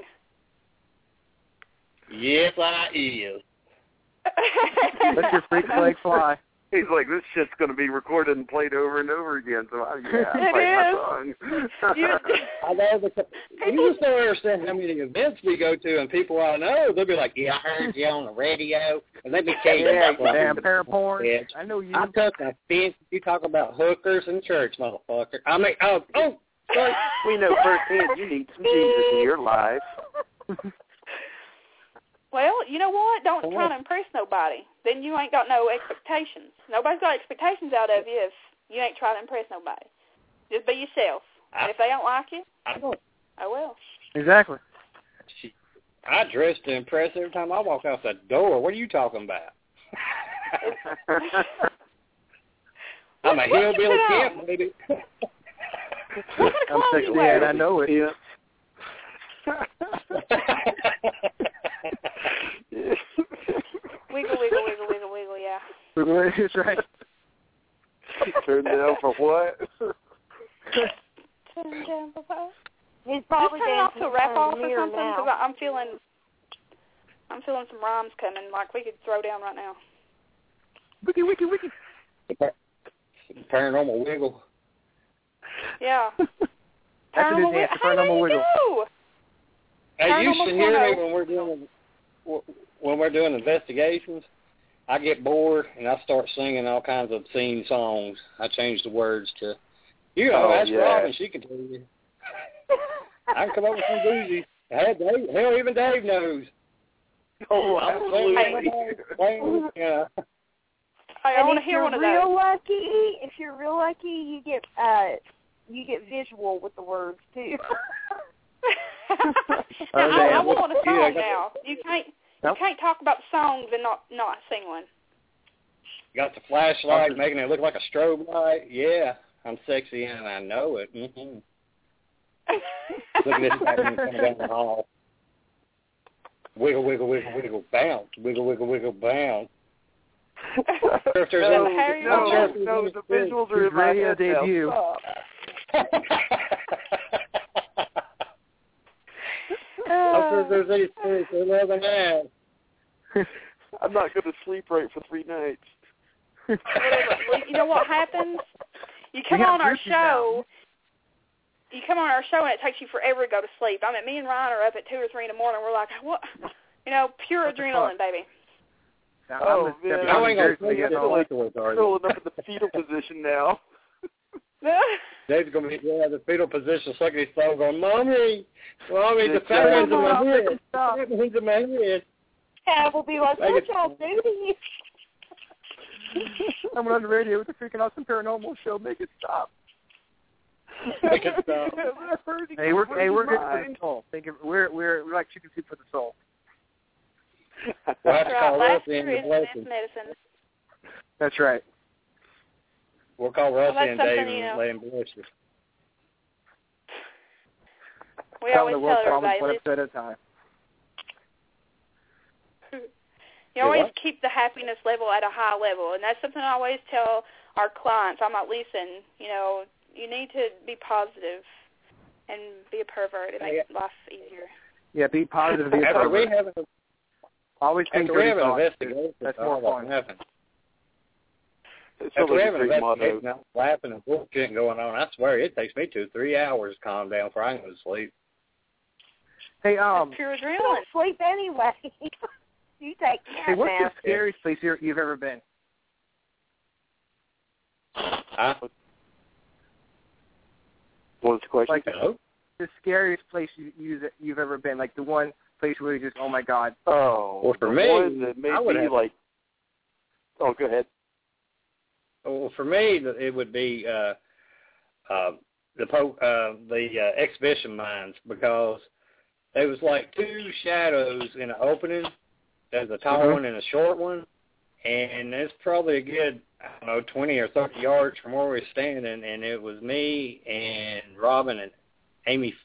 Yes, I is. Let your freak flag fly. He's like, this shit's going to be recorded and played over and over again. So I'm It my tongue. I know you just don't understand how many events we go to, and people I know, they'll be like, yeah, I heard you on the radio, and let me tell you Yeah, about damn paraporn. I know you. I took offense if you talk about hookers in church, motherfucker. I mean, sorry. We know firsthand you need some Jesus in your life. Well, you know what? Don't try to impress nobody. Then you ain't got no expectations. Nobody's got expectations out of you if you ain't trying to impress nobody. Just be yourself. And if they don't like you, oh well. Exactly. I dress to impress every time I walk out the door. What are you talking about? I'm a hillbilly camp, baby. I'm 60 and I know it. Yeah. Wiggle, wiggle, wiggle, wiggle, wiggle, yeah. That's right. Turned down for what? Turn down for what? He's probably Just turn it off to wrap off or mirror something, now. because I'm feeling some rhymes coming. Like we could throw down right now. Wiki, wiki, wiki. Paranormal wiggle. Yeah. That's a new dance, the paranormal wiggle. Hey, you Paranormal should hear me porno. when we're doing investigations. I get bored and I start singing all kinds of obscene songs. I change the words to, ask Robin, she can tell you. I can come up with some doozies. Hell, even Dave knows. Oh, absolutely. Yeah. I want to hear one of those. If you're real lucky, you get visual with the words too. I want a song now. You can't talk about the songs and not sing one. Got the flashlight making it look like a strobe light. Yeah, I'm sexy and I know it. Mm-hmm. Look at this happening coming down the hall. Wiggle, wiggle, wiggle, wiggle, bounce. Wiggle, wiggle, wiggle, bounce. No, the visuals are in my radio head debut. I'm sure there's any space for more than that. I'm not going to sleep right for 3 nights. You know what happens? You come on our show. You come on our show and it takes you forever to go to sleep. I mean, me and Ryan are up at 2 or 3 in the morning. We're like, what? Pure adrenaline, baby. Oh, man. I ain't going to sleep Curling up in the fetal position now. Dave's going to be in the fetal position, sucking his thumb, going, Mommy, the fat hands in my head. Fat hands in my head. Yeah, we'll be like, what y'all doing? I'm on the radio with the freaking awesome paranormal show. Make it stop. Make it stop. Hey, we're good for the soul. We're like chicken soup for the soul. We'll have to call Laughter Rusty and is bless best him. medicine. That's right. We'll call Rusty Well, and that's Dave something, and let him bless you. We Tell always the world tell problems everybody, one episode at a time. you always keep the happiness level at a high level, and that's something I always tell our clients. I'm like, listen, you need to be positive and be a pervert. It makes life easier. Yeah, be positive. Be a After we pervert. have Always think After we have an thoughts. investigation, That's more fun. After we have an investigation, I'm laughing and bullshit going on. I swear, it takes me 2-3 hours to calm down before I can go to sleep. Hey, That's pure You adrenaline. don't sleep anyway. You take hey, what's the naps. scariest place you've ever been? Huh? What was the question? Like the scariest place you've ever been, like the one place where you just, oh my God. Oh, well, for me, one that made I would me have, like. Oh, go ahead. Well, for me, it would be the exhibition mines, because there was like 2 shadows in an opening. There's a tall one and a short one, and it's probably a good, 20 or 30 yards from where we were standing, and it was me and Robin and Amy,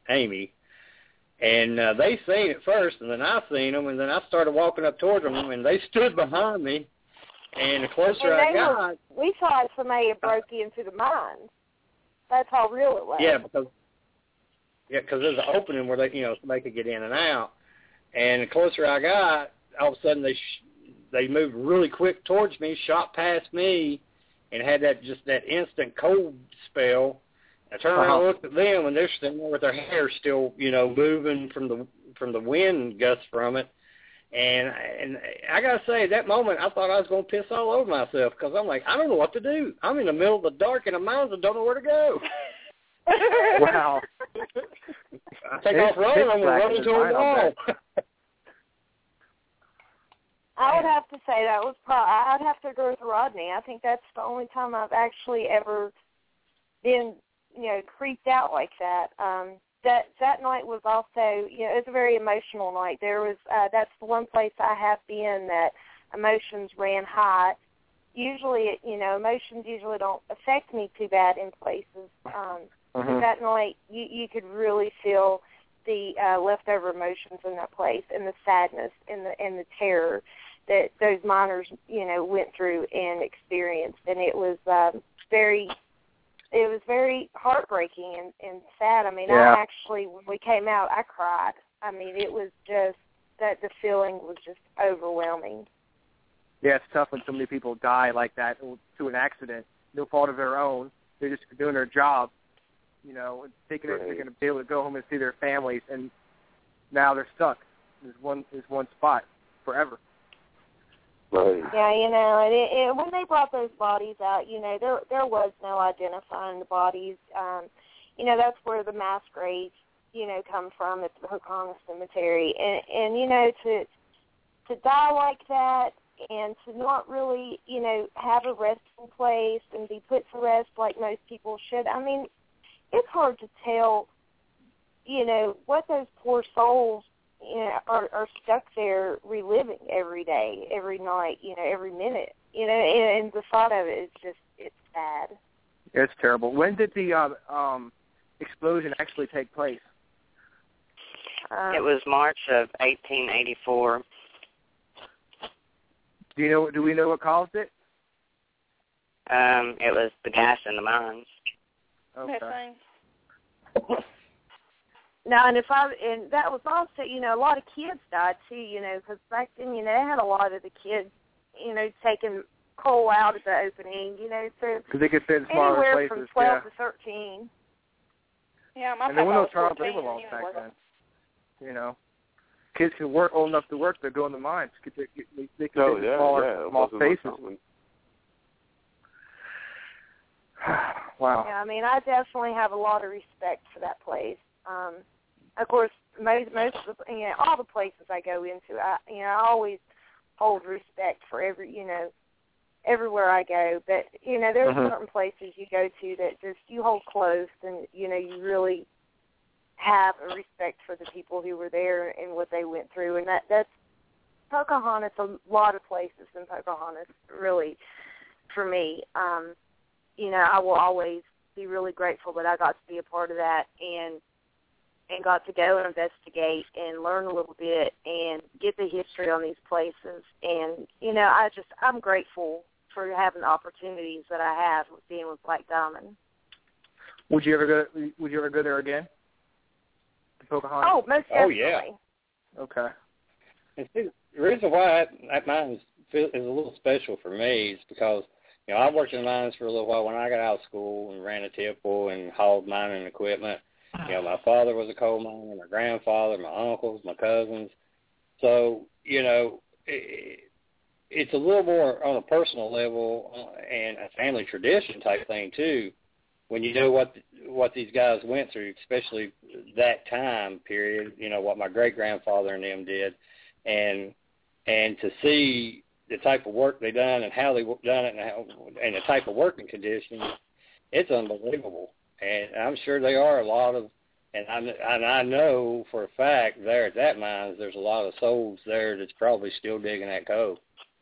and they seen it first, and then I seen them, and then I started walking up towards them, and they stood behind me, and the closer I got... We thought somebody had broke into the mines. That's how real it was. Yeah, because there's an opening where somebody could get in and out, and the closer I got, all of a sudden they moved really quick towards me, shot past me, and had that instant cold spell. I turned around and looked at them, and they're standing there with their hair still, moving from the wind gusts from it. And I gotta say, at that moment, I thought I was gonna piss all over myself, because I'm like, I don't know what to do. I'm in the middle of the dark in the mountains and don't know where to go. Wow. I take off running, I'm gonna run into a wall. I would have to say that was I'd have to agree with Rodney. I think that's the only time I've actually ever been, creeped out like that. That night was also, it was a very emotional night. There was, that's the one place I have been that emotions ran high. Usually, emotions usually don't affect me too bad in places. That night, you could really feel the leftover emotions in that place, and the sadness, and the terror. that those miners, went through and experienced, and it was very heartbreaking and sad. I mean, I actually, when we came out, I cried. I mean, it was just that the feeling was just overwhelming. Yeah, it's tough when so many people die like that to an accident, no fault of their own. They're just doing their job, thinking they're going to be able to go home and see their families, and now they're stuck. There's one spot forever. Right. Yeah, and when they brought those bodies out, there was no identifying the bodies. That's where the mass graves, come from at the Pocahontas Cemetery, and to die like that and to not really, have a resting place and be put to rest like most people should. I mean, it's hard to tell, what those poor souls are stuck there reliving every day, every night, every minute, and the thought of it is it's sad. It's terrible. When did the explosion actually take place? It was March of 1884. Do we know what caused it? It was the gas in the mines. Okay. No, and that was also, a lot of kids died too, because back then, they had a lot of the kids, taking coal out at the opening, so because they could fit in smaller anywhere places, from 12 to 13. Yeah, my and there were no child 14, labor laws back then. Kids can work old enough to work. They go in the mines. They can fit in small spaces. Wow. Yeah, I mean, I definitely have a lot of respect for that place. Of course, most of the, all the places I go into, I always hold respect for everywhere I go. But there are certain places you go to that just you hold close, and you really have a respect for the people who were there and what they went through, and that's Pocahontas. A lot of places in Pocahontas, really, for me. I will always be really grateful that I got to be a part of that and got to go and investigate and learn a little bit and get the history on these places. And, I'm grateful for having the opportunities that I have with being with Black Diamond. Would you ever go there again? To Pocahontas? Oh, most definitely. Oh, yeah. Okay. And see, the reason why that mine is a little special for me is because, I worked in the mines for a little while when I got out of school and ran a tipple and hauled mining equipment. My father was a coal miner, my grandfather, my uncles, my cousins. So, it's a little more on a personal level and a family tradition type thing, too, when you know what these guys went through, especially that time period, what my great-grandfather and them did, and to see the type of work they done and how they done it and the type of working conditions, it's unbelievable. And I'm sure they are a lot of, and I know for a fact there at that mines, there's a lot of souls there that's probably still digging that coal.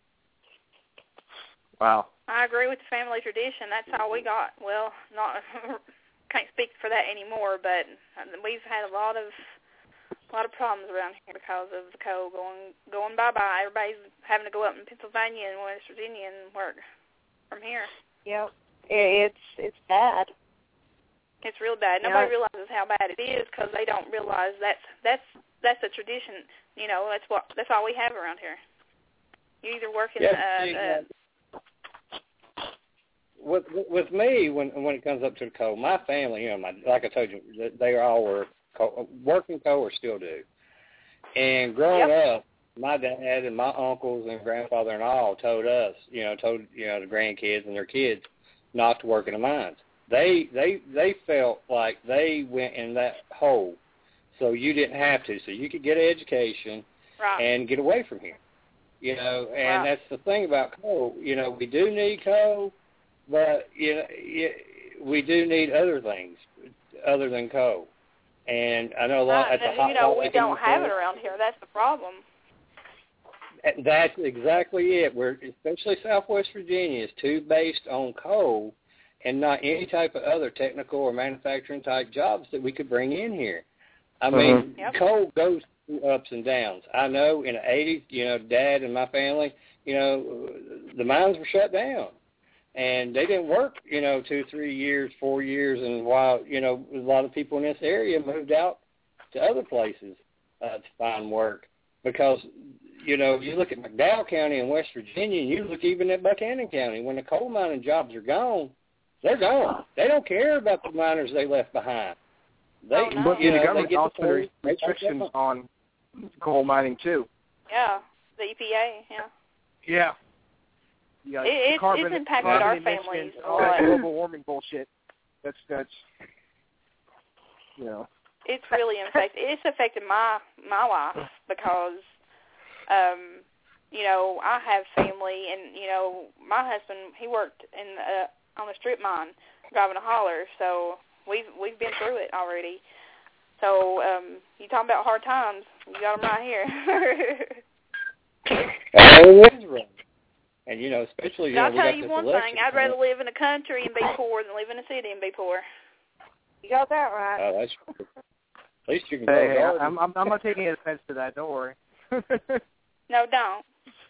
Wow. I agree with the family tradition. That's how we got. Well, not can't speak for that anymore, but we've had a lot of problems around here because of the coal going bye-bye. Everybody's having to go up in Pennsylvania and West Virginia and work from here. Yep. It's bad. It's real bad. Nobody realizes how bad it is because they don't realize that's a tradition. That's all we have around here. You either work in with me when it comes up to the coal, my family, like I told you, they all were working coal or still do. And growing up, my dad and my uncles and grandfather and all told us, the grandkids and their kids not to work in the mines. They felt like they went in that hole, so you didn't have to. So you could get an education and get away from here. And that's the thing about coal. We do need coal, but we do need other things other than coal. And I know a lot at the hot we don't have it around here. That's the problem. That's exactly it. Especially Southwest Virginia, is too based on coal and not any type of other technical or manufacturing type jobs that we could bring in here. I mean, coal goes through ups and downs. I know in the 80s, Dad and my family, the mines were shut down. And they didn't work, 2, 3 years, 4 years, and while, a lot of people in this area moved out to other places to find work. Because, you look at McDowell County in West Virginia, and you look even at Buchanan County, when the coal mining jobs are gone, they're gone. They don't care about the miners they left behind. But the government also has restrictions on coal mining, too. Yeah, the EPA, Yeah. It's impacted our families a lot. Global warming bullshit. That's It's really it's affected my life because, I have family, and my husband, he worked on a strip mine driving a hauler, so we've been through it already. So you talking about hard times? You got them right here. Always right. And, especially, I'll tell you one thing. I'd rather live in the country and be poor than live in a city and be poor. You got that right. Oh, that's true. At least you can Hey, go I'm not taking any offense to that. Don't worry. No, don't.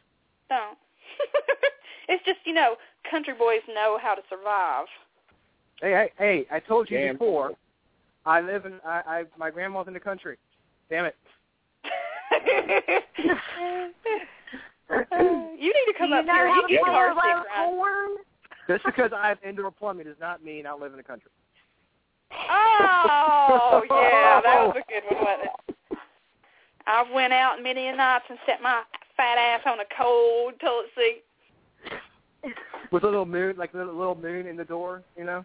It's just, country boys know how to survive. Hey, I told you before, I live in, my grandma's in the country. Damn it. You need to come up here. You get car stick ride. Just because I have indoor plumbing does not mean I live in the country. Oh, yeah, that was a good one, wasn't it? I went out many a nights and set my fat ass on a cold toilet seat. With a little moon, like a little moon in the door,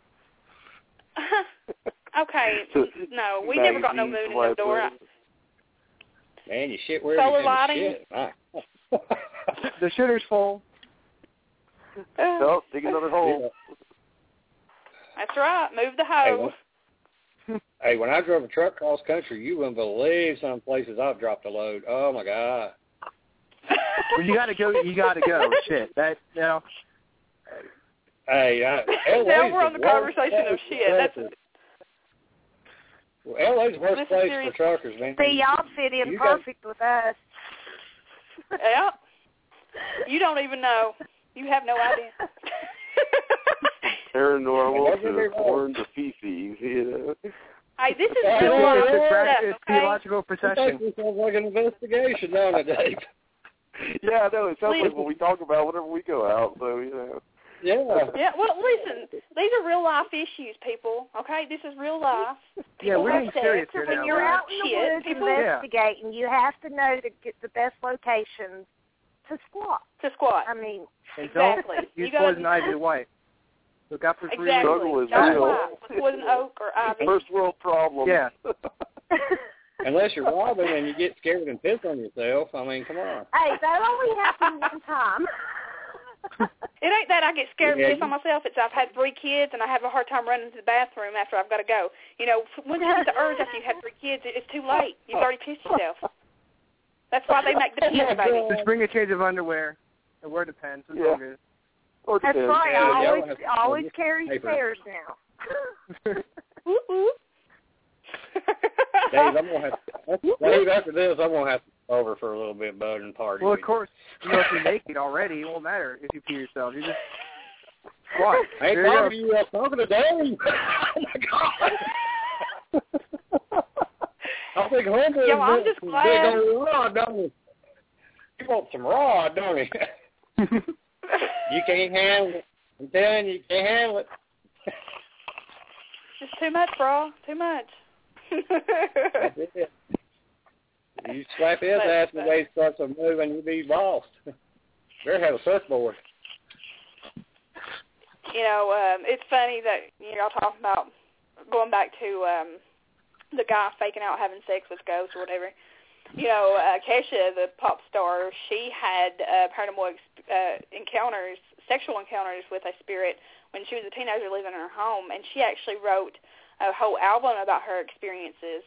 Okay, no, we never got no moon in the door. Man, you shit where solar lighting. The shitter's full. No, dig another hole. That's right. Move the hose. Hey, when I drove a truck cross country, you wouldn't believe some places I've dropped a load. Oh my God. When you gotta go. Shit, that Hey, now we're on the conversation of shit. LA's the worst place for truckers, man. See, y'all fit in perfect with us. Yeah. You don't even know. You have no idea. Paranormal to porn to feces, Hey, this is real life stuff, okay? Theological procession. It sounds like an investigation, don't it, Dave? Yeah, I know. It sounds like what we talk about whenever we go out, so, Yeah. Yeah, well, listen, these are real life issues, people, okay? This is real life. Yeah, we're getting serious here when now. you're out in the woods investigating, you have to know to get the best locations to squat. I mean, and exactly. Don't use poison ivy to wipe. Look out for free. Exactly. Struggle is don't real. wipe with poison oak or ivy. First world problem. Yeah. Unless you're robbing and you get scared and piss on yourself. I mean, come on. Hey, that only happened one time. It ain't that I get scared and piss on myself. It's I've had 3 kids and I have a hard time running to the bathroom after I've got to go. Once you get the urge after you have 3 kids, it's too late. You've already pissed yourself. That's why they make the piss, baby. Just bring a change of underwear and wear the pants. It's all good. That's right. I always carry spares now. Dave, I'm gonna have to. Dave, after this, I'm gonna have to go over for a little bit, bud, and party. Well, of course, if you're naked already, it won't matter if you pee yourself. You just squat. I ain't talking to you. I'm talking to Dave. Oh my God. I think Hunter I'm just glad. Big old rod, don't he? You want some rod, don't he? You can't handle it. I'm telling you can't handle it. Just too much, bro. Too much. You slap his ass the way he starts to move and you be lost. Better have a surfboard. It's funny that y'all talking about going back to the guy faking out having sex with ghosts or whatever. Kesha, the pop star, she had paranormal encounters, sexual encounters with a spirit when she was a teenager living in her home, and she actually wrote a whole album about her experiences.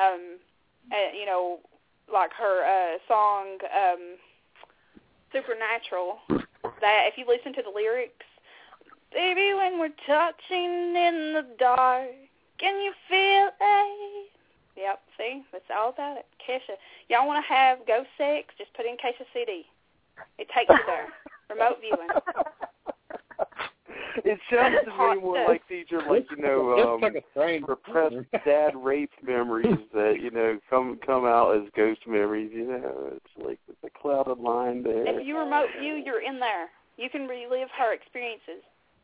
Like her song Supernatural, that if you listen to the lyrics, baby, when we're touching in the dark, can you feel it? Yep, see? all about it. Kesha. Y'all want to have ghost sex? Just put in Kesha CD. It takes you there. Remote viewing. It sounds to me more like these are like, repressed dad rape memories that, come out as ghost memories, It's like it's a clouded line there. If you remote view, you're in there. You can relive her experiences.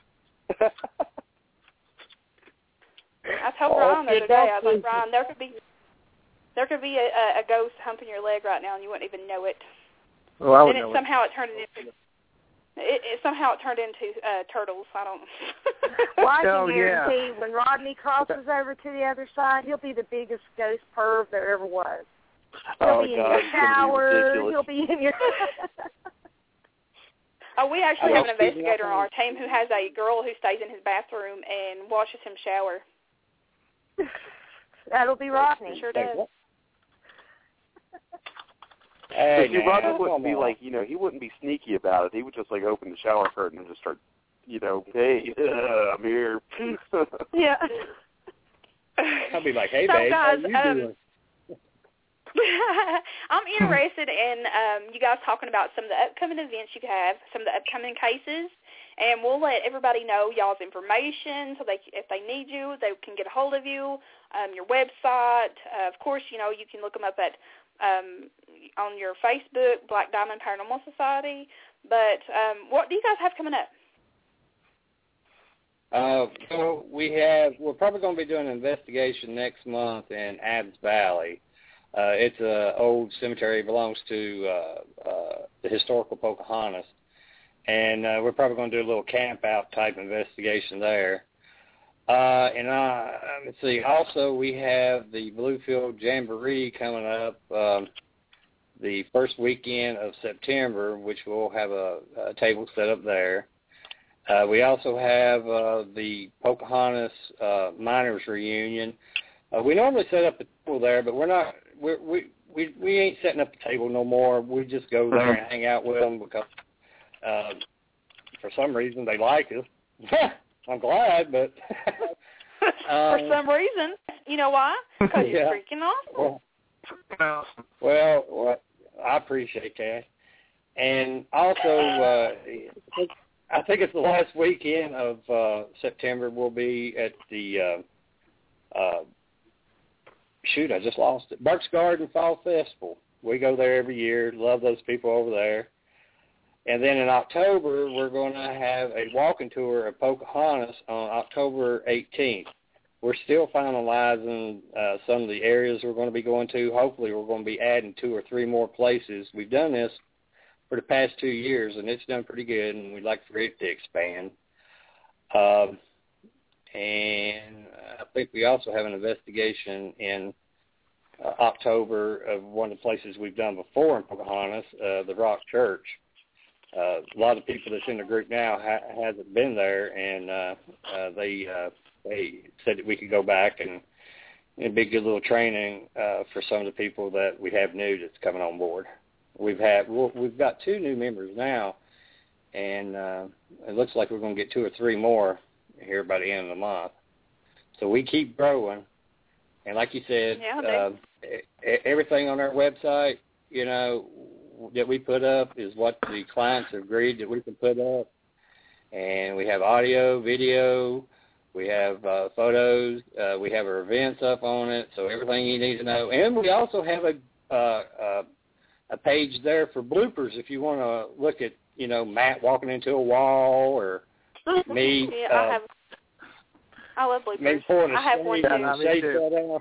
I told Brian the other day, I was like, Brian, there could be a ghost humping your leg right now and you wouldn't even know it. Well, I would know somehow it turned into turtles. I don't. Well, I can guarantee when Rodney crosses over to the other side, he'll be the biggest ghost perv there ever was. He'll be in your shower. He'll be in your. Oh, we actually have an investigator on our team who has a girl who stays in his bathroom and watches him shower. That'll be Rodney. Sure does. Hey, Rodney wouldn't be like, he wouldn't be sneaky about it. He would just like open the shower curtain and just start, hey, I'm here. Yeah. I'll be like, hey, so babe, guys, how you doing? I'm interested in you guys talking about some of the upcoming events you have, some of the upcoming cases, and we'll let everybody know y'all's information so if they need you, they can get a hold of you, your website. Of course, you can look them up at on your Facebook, Black Diamond Paranormal Society. But what do you guys have coming up? So we're probably going to be doing an investigation next month in Abbs Valley. It's an old cemetery. It belongs to the historical Pocahontas. And we're probably going to do a little camp-out type investigation there. Let's see, also we have the Bluefield Jamboree coming up the first weekend of September, which we'll have a table set up there. We also have the Pocahontas Miners Reunion. We normally set up a table there, but we ain't setting up a table no more. We just go there and hang out with them because for some reason they like us. I'm glad, but for some reason, you know why? Because you're freaking awesome. Well, I appreciate that, and also I think it's the last weekend of September. We'll be at the I just lost it. Burke's Garden Fall Festival. We go there every year. Love those people over there. And then in October, we're going to have a walking tour of Pocahontas on October 18th. We're still finalizing some of the areas we're going to be going to. Hopefully, we're going to be adding 2 or 3 more places. We've done this for the past 2 years, and it's done pretty good, and we'd like for it to expand. And I think we also have an investigation in October of one of the places we've done before in Pocahontas, the Rock Church. A lot of people that's in the group now hasn't been there, and they said that we could go back and it'd be a good little training for some of the people that we have new that's coming on board. We've got 2 new members now, and it looks like we're going to get 2 or 3 more here by the end of the month. So we keep growing, and like you said, everything on our website, that we put up is what the clients have agreed that we can put up. And we have audio, video, we have photos, we have our events up on it, so everything you need to know. And we also have a page there for bloopers if you want to look at, Matt walking into a wall or me. I love bloopers. I have one too.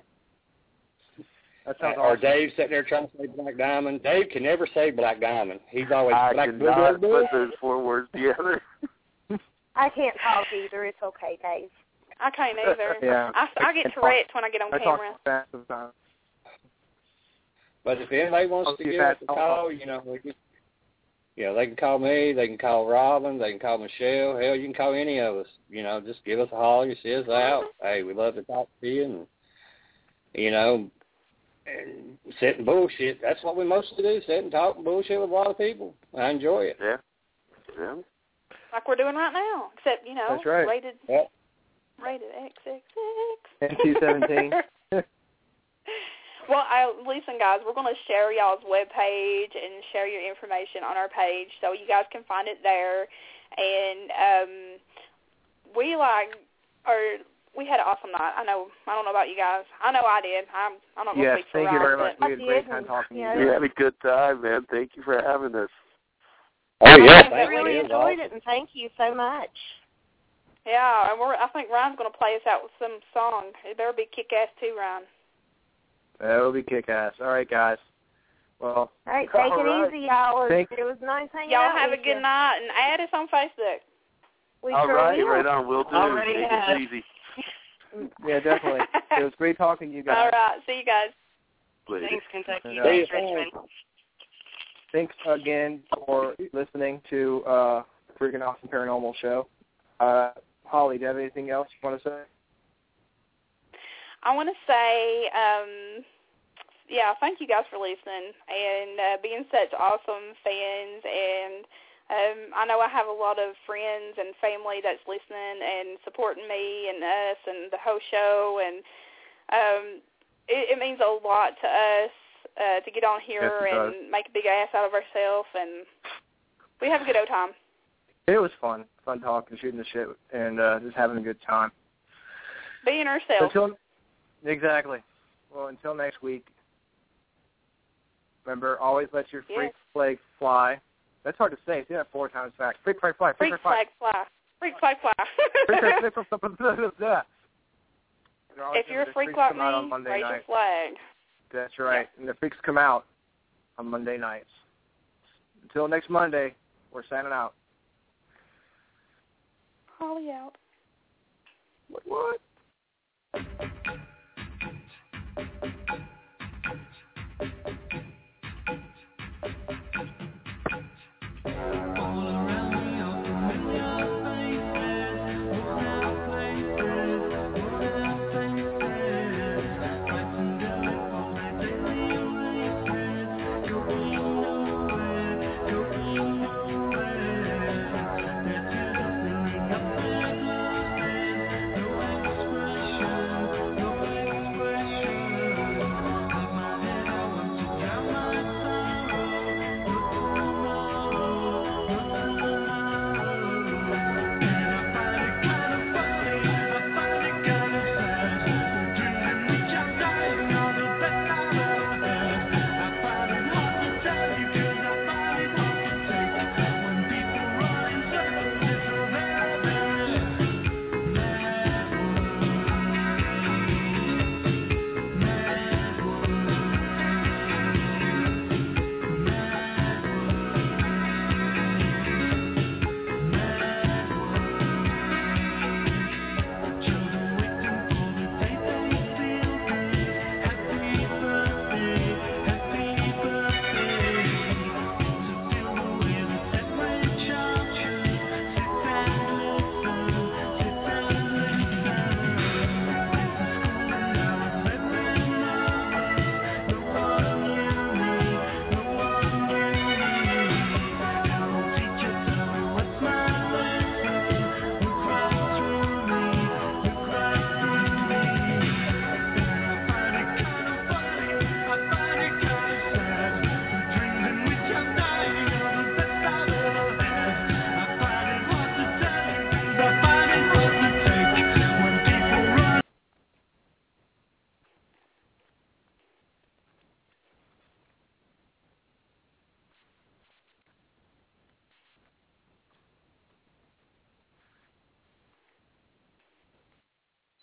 Or Dave sitting there trying to say Black Diamond. Dave can never say Black Diamond. He's always Black Diamond. I cannot put those 4 words together. I can't talk either. It's okay, Dave. I can't either. Yeah. I get Tourette's when I get on camera. Talk fast sometimes. But if anybody wants to give us a call, they can call me, they can call Robin, they can call Michelle. Hell, you can call any of us. Just give us a holler. You see us out. Hey, we'd love to talk to you. And, and sit and bullshit. That's what we mostly do, sit and talk and bullshit with a lot of people. I enjoy it. Yeah. Like we're doing right now, except, That's right. rated XXX. NC-17. Well, listen, guys, we're going to share y'all's webpage and share your information on our page so you guys can find it there. And we had an awesome night. I don't know about you guys. I know I did. I'm not going to speak for Yes, thank you very much. We had a I great did. time talking to you. We had a good time, man. Thank you for having us. Oh, yeah. I really enjoyed it, and thank you so much. Yeah, and I think Ryan's going to play us out with some song. It better be kick-ass too, Ryan. It'll be kick-ass. All right, guys. Well, all right, take it easy, y'all. It was nice hanging out. Y'all have with a good night, and add us on Facebook. We All sure right, will. right on. We'll do. Already Take have. it easy. Yeah, definitely. It was great talking to you guys. All right, see you guys. Please. Thanks, Kentucky. And, Thanks, Richmond. Thanks again for listening to the Freaking Awesome Paranormal Show. Holly, do you have anything else you want to say? I want to say, thank you guys for listening and being such awesome fans. And I know I have a lot of friends and family that's listening and supporting me and us and the whole show. And it means a lot to us to get on here and make a big ass out of ourselves. And we have a good old time. It was fun talking, shooting the shit, and just having a good time. Being ourselves. Exactly. Well, until next week, remember, always let your freak flag fly. That's hard to say. Say that 4 times fast. Freak flag fly. Freak flag fly. Freak flag fly. If you're a freak like me, raise your flag. That's right. And the freaks come out on Monday nights. Until next Monday, we're signing out. Holly out. What?